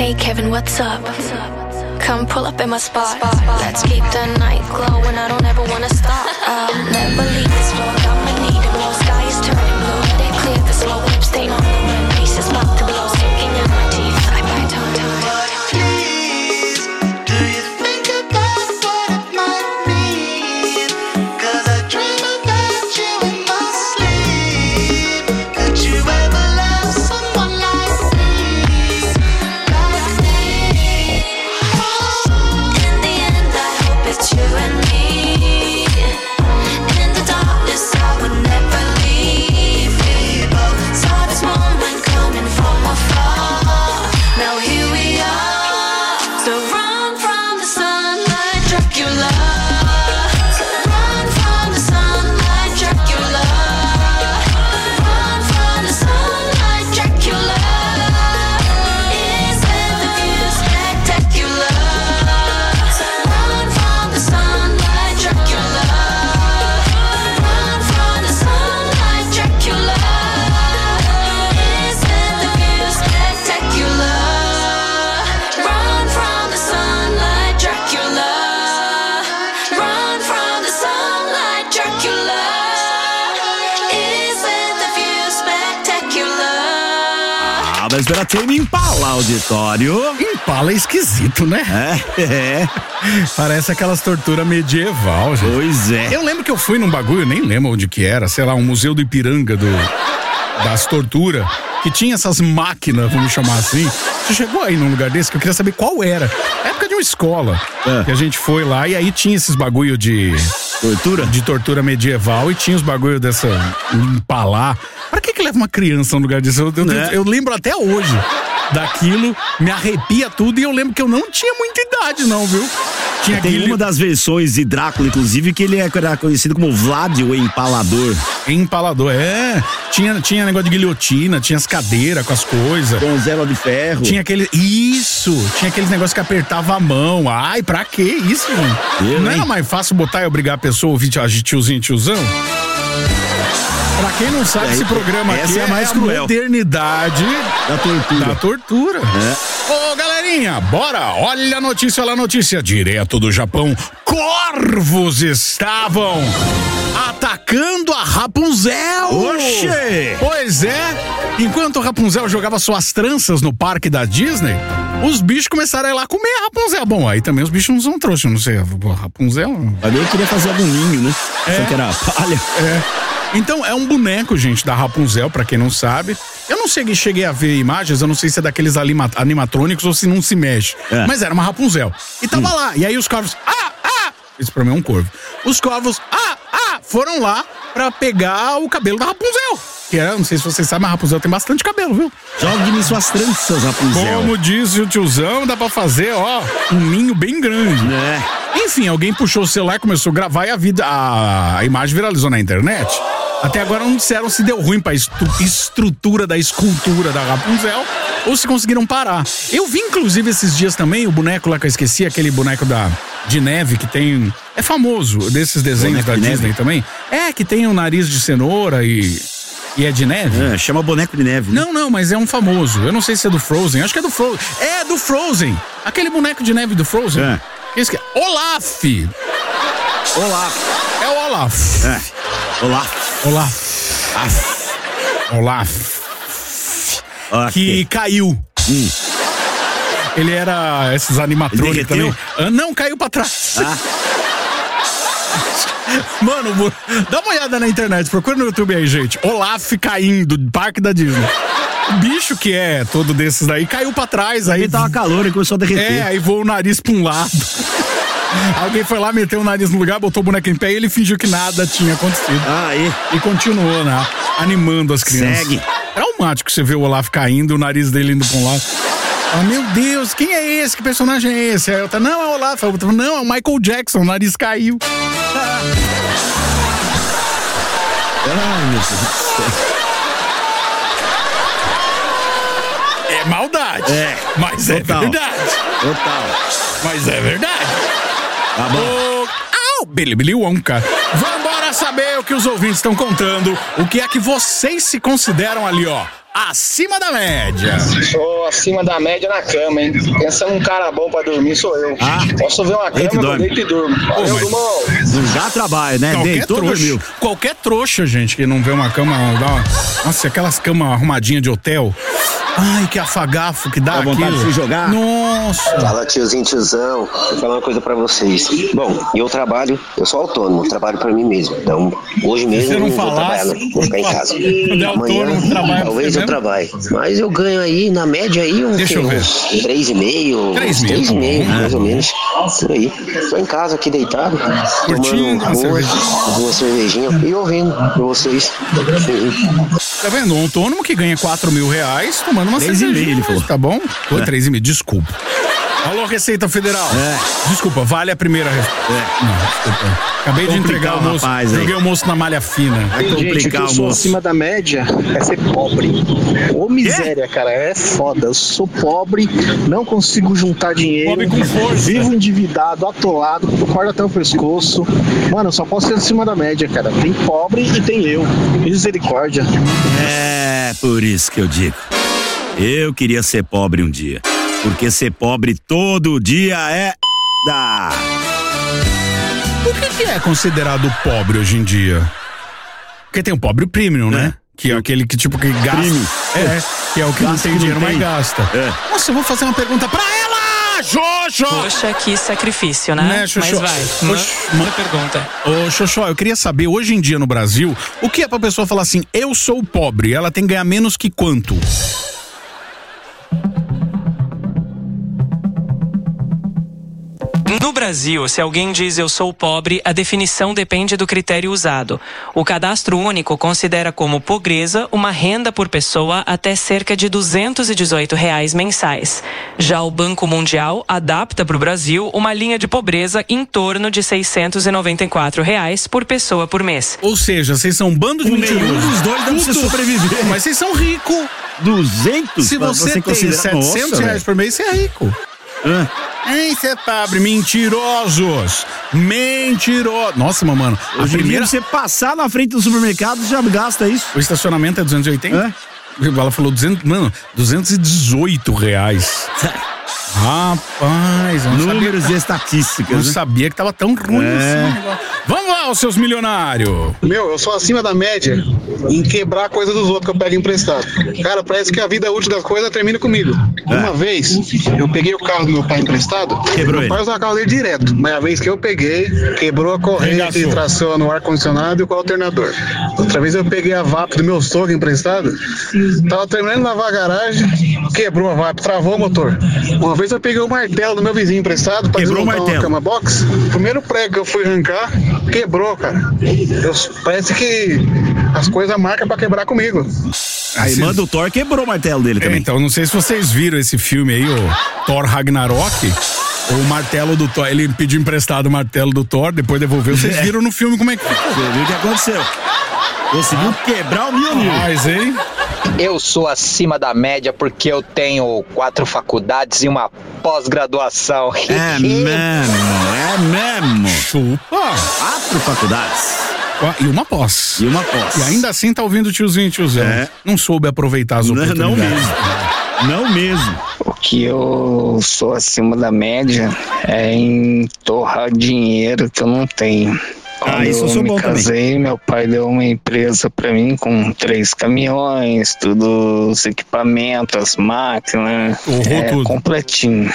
Hey Kevin, what's up? Come pull up in my spot. Let's keep the night glowing. I don't ever wanna stop. I'll never leave this floor. I'ma need it more. Sky is turning blue. Let it clear the slow whip stain on the rim. Pieces about to blow, sinking in my teeth. I bite on time. Please, do you think about what it might mean? 'Cause I dream about you in my sleep. Could you ever love someone like me? Like me? In the end, I hope it's you and me. In the darkness, I would never leave. We both saw this moment coming from afar. Now here we are. So run from the sunlight, Dracula. Run from the sunlight, Dracula. Run from the sunlight, Dracula. Isn't the view spectacular? Run from the sunlight, Dracula. Run from the sunlight, Dracula. Isn't the view spectacular? Run from the sunlight, Dracula. Run from the sunlight, Dracula. Isn't the view spectacular? Ah, mas era Tame Impala, auditório. Impala é esquisito, né? É, é. Parece aquelas torturas medieval, gente. Pois é. Eu lembro que eu fui num bagulho, nem lembro onde que era, sei lá, um museu do Ipiranga do, das torturas, que tinha essas máquinas, vamos chamar assim. Você chegou aí num lugar desse que eu queria saber qual era. Na época de uma escola, É. que a gente foi lá e aí tinha esses bagulho de... Tortura? De tortura medieval e tinha os bagulho dessa empalar. Pra que que leva uma criança num lugar desse? Eu, eu, Né? eu lembro até hoje daquilo, me arrepia tudo e eu lembro que eu não tinha muita idade não, viu? Tinha Tem aquele... uma das versões de Drácula, inclusive, que ele era conhecido como Vlad, o Empalador. Empalador, é. Tinha, tinha negócio de guilhotina, tinha as cadeiras com as coisas. Donzela de ferro. Tinha aquele. Isso! Tinha aqueles negócios que apertava a mão. Ai, pra que isso, gente? Eu, Não era hein? mais fácil botar e obrigar a pessoa a ouvir tiozinho, tiozão? Pra quem não sabe, É, esse programa essa aqui é a mais cruel. modernidade Da tortura. da tortura. É. Ô, galerinha, bora! Olha a notícia, olha a notícia. Direto do Japão, corvos estavam atacando a Rapunzel. Oxê! Pois é, enquanto a Rapunzel jogava suas tranças no parque da Disney, os bichos começaram a ir lá comer a Rapunzel. Bom, aí também os bichos não são trouxas, não sei, a Rapunzel... Mas eu queria fazer algum ninho, né? É. Só que era palha. É. Então, é um boneco, gente, da Rapunzel, pra quem não sabe. Eu não sei, cheguei a ver imagens, eu não sei se é daqueles anima- animatrônicos ou se não se mexe. É. Mas era uma Rapunzel. E tava lá. E aí os corvos, ah, ah! Isso pra mim é um corvo. Os corvos, ah, ah! Foram lá pra pegar o cabelo da Rapunzel. Que é, não sei se vocês sabem, mas a Rapunzel tem bastante cabelo, viu? Jogue-me suas tranças, Rapunzel. Como disse o tiozão, dá pra fazer, ó, um ninho bem grande. É. Enfim, alguém puxou o celular e começou a gravar e a, vida, a, a imagem viralizou na internet. Até agora não disseram se deu ruim pra estu- estrutura da escultura da Rapunzel ou se conseguiram parar. Eu vi, inclusive, esses dias também o boneco lá que eu esqueci, aquele boneco da, de neve que tem... É famoso, desses desenhos Boneco da de Disney neve? também. É, que tem o nariz de cenoura e... E é de neve? É, chama boneco de neve. Né? Não, não, mas é um famoso. Eu não sei se é do Frozen. Acho que é do Frozen. É do Frozen. Aquele boneco de neve do Frozen. É. Esse que é Olaf. Olaf. É o Olaf. É. Olaf. Olaf. Ah. Olaf. Ok. Que caiu. Hum. Ele era esses animatrônicos Ele também. derreteu? Ah, não, caiu pra trás. Ah. Mano, vou- dá uma olhada na internet, procura no YouTube aí, gente. Olaf caindo do parque da Disney. O bicho que é todo desses daí caiu pra trás. Aí Aí tava calor e começou a derreter. É, aí voou o nariz pra um lado. Alguém foi lá, meteu o nariz no lugar, botou o boneco em pé e ele fingiu que nada tinha acontecido. Ah, e? E continuou, né? Animando as crianças. Segue. Traumático você ver o Olaf caindo e o nariz dele indo pra um lado. Ah, meu Deus, quem é esse? Que personagem é esse? Aí eu tava, não, é o Olaf. Aí eu tava, não, é o Michael Jackson, o nariz caiu. Ai, meu Deus do céu. É maldade. É. Mas Total. é verdade. Total. Mas é verdade. Tá bom. Ô, au, Billy Billy Wonka. Vambora, Pra saber o que os ouvintes estão contando, o que é que vocês se consideram ali, ó, acima da média. Sou acima da média na cama, hein? Pensando um cara bom pra dormir, sou eu. Ah, posso ver uma cama, eu deito e durmo. Valeu, Pô, Dumão. Não dá trabalho, né? Qualquer Deitou, trouxa, dormiu. qualquer trouxa, gente, que não vê uma cama, dá uma, nossa, aquelas camas arrumadinhas de hotel. Ai, que afagafo que dá, dá vontade aquilo. de se jogar. Nossa. Fala, tiozinho, tiozão. Vou falar uma coisa pra vocês. Bom, eu trabalho, eu sou autônomo, trabalho pra mim mesmo. Então, hoje mesmo eu não vou trabalhar, não. Vou ficar em casa. Quando é autônomo, trabalha talvez eu mesmo? trabalhe. Mas eu ganho aí, na média aí, uns, Deixa eu ver. uns três e meio, Três uns mil, três e meio, bom, mais né? ou menos. Por aí. Tô em casa aqui deitado, Curtindo uma tomando cervejinha. uma, uma cervejinha e ouvindo pra vocês. Tá vendo? Um autônomo que ganha quatro mil reais tomando uma Três e cervejinha. meio, ele falou. Tá bom? Foi É. três e meio, desculpa. Alô, Receita Federal. É. Desculpa, vale a primeira. res- É. Não, desculpa. Acabei de Complicar entregar o o moço. rapaz aí. Joguei o moço na malha fina. Vai Gente, o que complicar eu o sou moço. acima da média é ser pobre. Ô miséria, cara, é foda. Eu sou pobre, não consigo juntar dinheiro. Pobre com força. Vivo endividado, atolado, corda até o pescoço. Mano, eu só posso ser acima da média, cara. Tem pobre e tem eu. Misericórdia. É por isso que eu digo. Eu queria ser pobre um dia. Porque ser pobre todo dia é da. O que, que é considerado pobre hoje em dia? Porque tem o pobre premium, né? Que é aquele que tipo que gasta. Premium. É, que é o que não Gasta tem que não dinheiro, mas tem. gasta. É. Nossa, eu vou fazer uma pergunta pra ela! Xoxó! Poxa, que sacrifício, né? Né, Xoxó? Mas vai, Ox, manda ma- a pergunta. Ô, Xoxó, eu queria saber, hoje em dia no Brasil, o que é pra pessoa falar assim, eu sou pobre, ela tem que ganhar menos que quanto? No Brasil, se alguém diz eu sou pobre, a definição depende do critério usado. O Cadastro Único considera como pobreza uma renda por pessoa até cerca de duzentos e dezoito reais mensais. Já o Banco Mundial adapta para o Brasil uma linha de pobreza em torno de seiscentos e noventa e quatro reais por pessoa por mês. Ou seja, vocês são um bando de Com mentirosos. nenhum dos dois dá pra você Tudo- sobreviver. Mas vocês são ricos. duzentos? Se Pra você, tem considerar- setecentos Nossa, reais velho. por mês, você é rico. Hã? Hein, você é pobre, mentirosos, mentirosos. Nossa, mano, a Hoje em primeira... dia, você passar na frente do supermercado já gasta isso. O estacionamento é duzentos e oitenta? É? Ela falou duzentos, mano, duzentos e dezoito reais. Rapaz, eu não Números sabia, e estatísticas. não né? sabia que tava tão ruim É. assim o negócio. Vamos lá, os seus milionários. Meu, eu sou acima da média em quebrar a coisa dos outros que eu pego emprestado. Cara, parece que a vida útil das coisas termina comigo. Uma vez, eu peguei o carro do meu pai emprestado. Quebrou meu pai ele. usava o carro dele direto. Mas a vez que eu peguei, quebrou a corrente Arregaçou. de tração no ar-condicionado e com o alternador. Outra vez eu peguei a V A P do meu sogro emprestado. Tava terminando de lavar a garagem, quebrou a V A P, travou o motor. Uma vez eu peguei o martelo do meu vizinho emprestado pra Quebrou o desmontar uma martelo. cama box. O primeiro prego que eu fui arrancar, quebrou, cara. Eu, parece que as coisas marcam pra quebrar comigo. A irmã do Thor quebrou o martelo dele É, também. então, não sei se vocês viram esse filme aí, o Thor Ragnarok. O martelo do Thor, ele pediu emprestado o martelo do Thor, depois devolveu. Vocês É. viram no filme como é que ficou? Você viu o que aconteceu? Conseguiu quebrar o Mjolnir. Mas, hein? Eu sou acima da média porque eu tenho quatro faculdades e uma pós-graduação. É mesmo, é mesmo. Chupa. Quatro faculdades. E uma pós. E uma pós. E ainda assim tá ouvindo o tiozinho, tiozão. É. Não soube aproveitar as Não, oportunidades. não mesmo. Não mesmo. O que eu sou acima da média é em torrar dinheiro que eu não tenho. Quando Ah, isso eu eu sou me bom também. casei, meu pai deu uma empresa pra mim com três caminhões, tudo os equipamentos, as máquinas, Torrou é, tudo. completinho.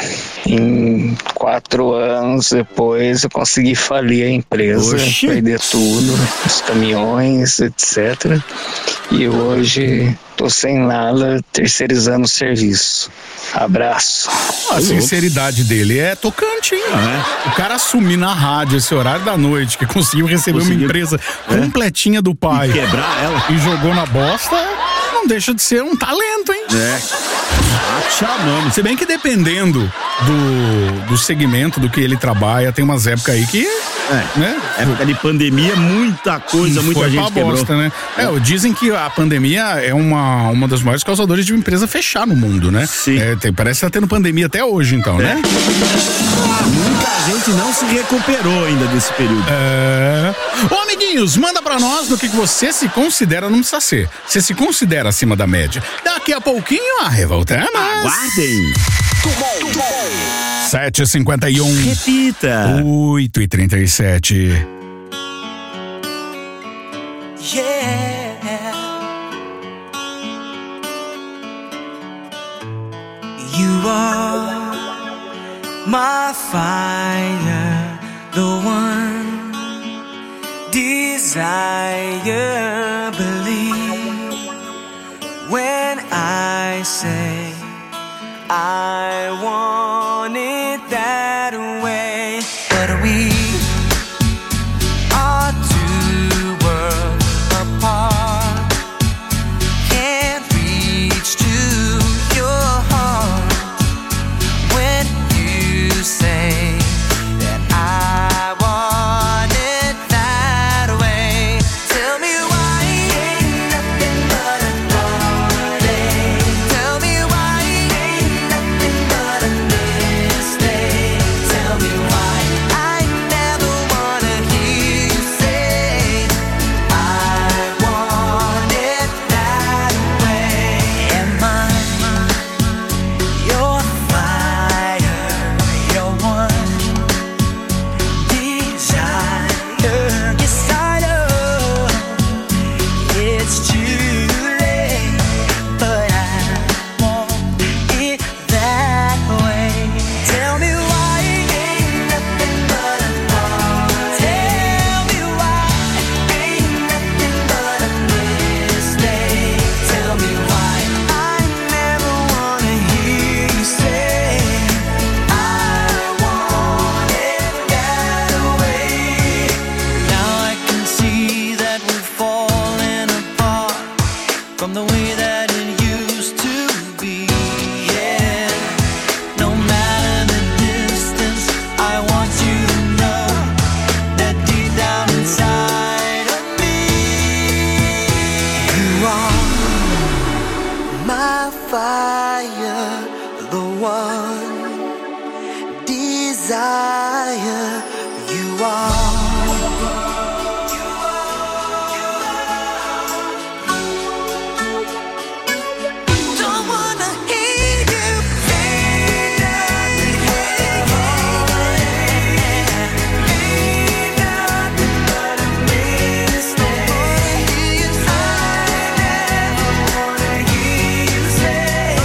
Em quatro anos depois eu consegui falir a empresa, Oxi. perder tudo, os caminhões, etcétera. E hoje tô sem nada, terceirizando o serviço. Abraço. A sinceridade dele é tocante, hein? Ah, O cara assumir na rádio esse horário da noite que conseguiu receber Conseguiu. uma empresa completinha do pai E quebrar ela. e jogou na bosta, não deixa de ser um talento, hein? É. Ah, chamando. Se bem que dependendo do, do segmento do que ele trabalha, tem umas épocas aí que... É, né? Época de pandemia, muita coisa, muita Foi gente pra quebrou. bosta, né? É, dizem que a pandemia é uma, uma das maiores causadores de uma empresa fechar no mundo, né? Sim. É, tem, parece que tá tendo pandemia até hoje, então, É. né? Muita gente não se recuperou ainda desse período. É. Ô, amiguinhos, manda pra nós no que que você se considera, não precisa ser. Você se considera acima da média. Daqui a pouquinho, a revoltamos. Aguardem. sete e cinquenta e um. Repita. oito e trinta e sete. Yeah. You are my fire, the one desire. Believe when I say I want it that way. But we are two worlds apart. Can't reach to your heart when you say that I want it that way. Tell me why ain't nothing but a party. Tell me why ain't nothing but a mistake. Tell me why I never wanna hear you say I want it that way. Am I your fire, your one desire? Yes, I know it's too late, but I want it that way. Tell me why ain't nothing but a party. Tell me why ain't nothing but a mistake. Tell me why I never wanna hear you say I want it that way. Now I can see that we're falling apart from the way that it used to be. Yeah, no matter the distance, I want you to know that deep down inside of me, you are my fire, the one desire. You are. Don't wanna hear you say nothing. Ain't nothing but a mistake. I never wanna hear you say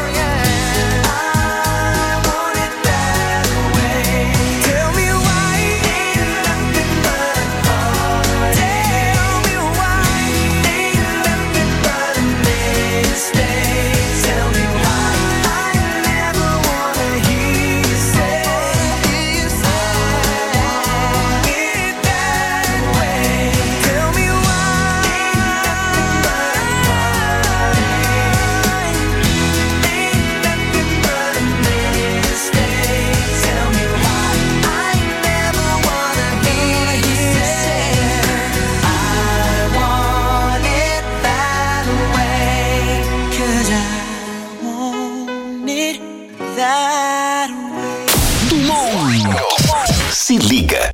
I want it that way. Tell me why ain't nothing but a party. Tell me why ain't nothing but a mistake. Tell me why I never wanna hear you say you say it that way. Tell me why ain't nothing but a party. Ain't nothing but a mistake. Tell me why I never wanna hear you say I want it that way. 'Cause I want it that way. Dumont. Se liga.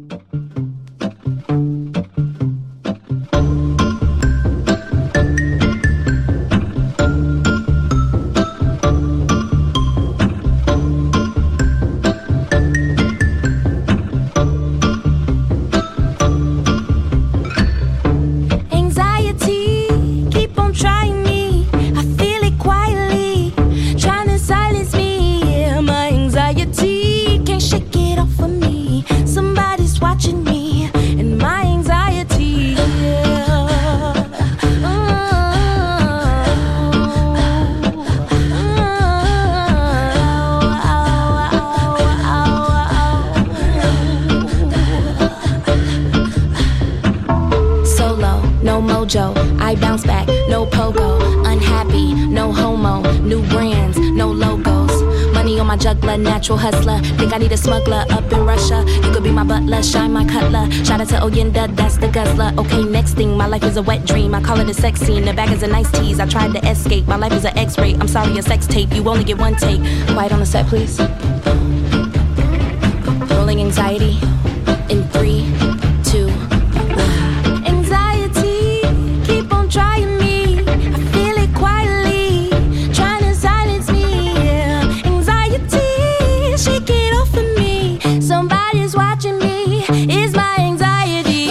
Anxiety, keep on trying me. I feel it quietly, trying to silence me. Yeah, my anxiety can't shake it off of me. Somebody's watching me, and my anxiety. Yeah. Solo, no mojo. I bounce back, no pogo. Unhappy, no homo. my juggler, natural hustler. Think I need a smuggler up in Russia. You could be my butler, shine my cutler. Shout out to Oyenda, that's the guzzler. Okay, next thing, my life is a wet dream. I call it a sex scene. The bag is a nice tease. I tried to escape. My life is an X-ray. I'm sorry, a sex tape. You only get one take. Quiet on the set, please. Rolling anxiety in three, two, one. Anxiety, keep on trying me. I feel it quietly, trying to silence me. Yeah. Anxiety, shake it off of me. Somebody's watching me. It's my anxiety.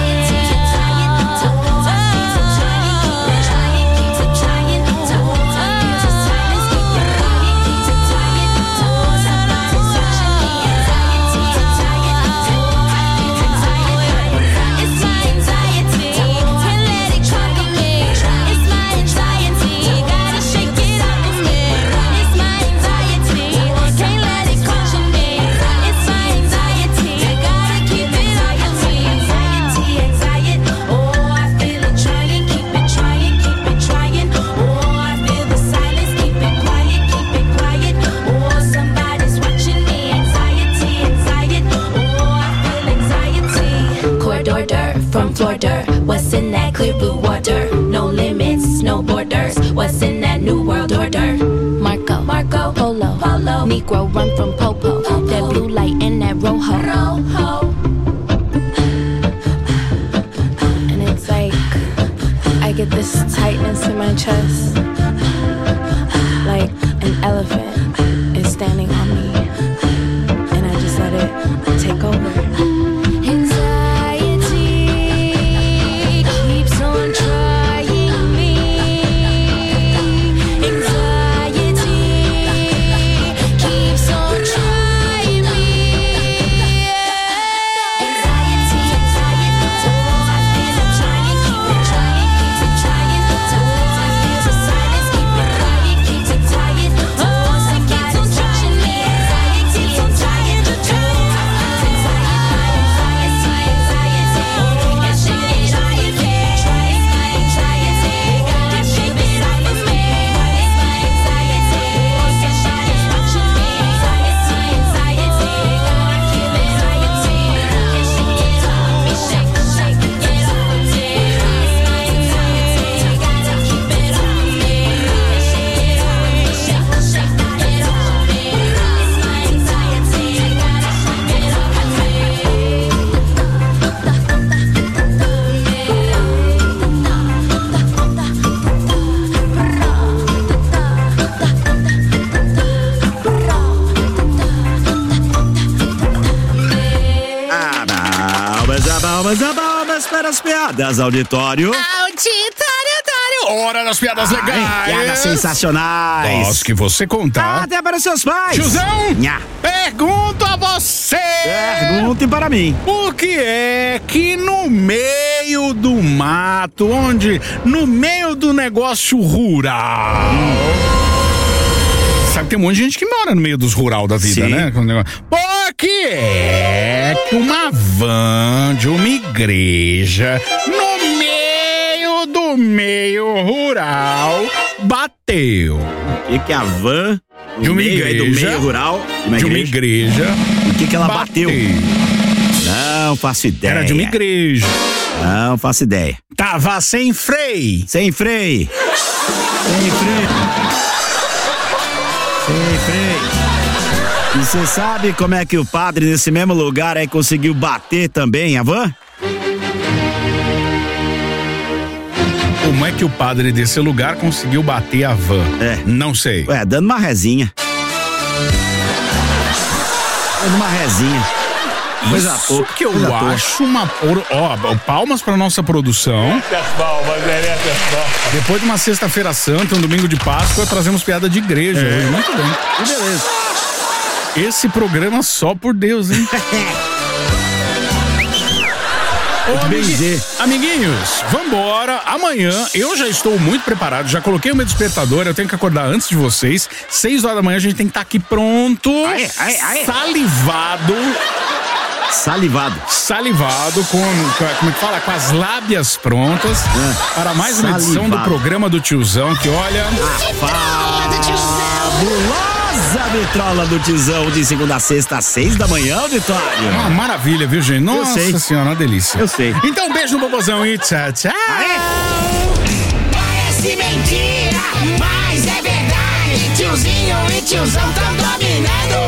From Florida, what's in that clear blue water? No limits, no borders. What's in that new world order? Marco, Marco, Polo, Polo. Negro run from Popo. Popo. That blue light and that rojo. Rojo. And it's like I get this tightness in my chest, like an elephant is standing on me, and I just let it take over. Palmas a palmas para as piadas, auditório. Auditório, hora das piadas Ai, legais. Piadas sensacionais. Nós que você contar. Até para seus pais. Tiozão, Nha. pergunto a você. Pergunte para mim. Por que é que no meio do mato, onde, no meio do negócio rural... Hum. Sabe, tem um monte de gente que mora no meio dos rural da vida, Sim. né? Por que é que uma van de uma igreja no meio do meio rural bateu? O que que a van de uma meio, igreja, do meio rural de uma, de uma igreja, o que que ela bateu? bateu? Não faço ideia. Era de uma igreja. Não faço ideia. Tava sem freio. Sem freio. Sem freio. Sem freio. E você sabe como é que o padre nesse mesmo lugar aí conseguiu bater também a van? Como é que o padre desse lugar conseguiu bater a van? É. Não sei. Ué, dando uma rezinha. Dando uma rezinha. Coisa Isso pouca, que eu coisa pouca. acho uma... Ó, palmas pra nossa produção. Depois de uma sexta-feira santa, um domingo de Páscoa, trazemos piada de igreja É. hoje. Muito bem. Que beleza. Esse programa só por Deus, hein? Ô, amigui... Amiguinhos, vambora. Amanhã eu já estou muito preparado, já coloquei o meu despertador, eu tenho que acordar antes de vocês. Seis horas da manhã a gente tem que estar aqui pronto, Aê, aê, aê. salivado. Salivado. Salivado, com, com, como é que fala? Com as lábias prontas É. para mais uma edição do Salivado. programa do Tiozão, que olha... Fabulosa! Mesa Vitrola do Tizão, de segunda a sexta, às seis da manhã, auditório. Uma maravilha, viu, gente? Nossa Eu sei. senhora, uma delícia. Eu sei. Então, um beijo no Bobozão e tchau, tchau. Parece mentira, mas é verdade. Tiozinho e tiozão tão dominando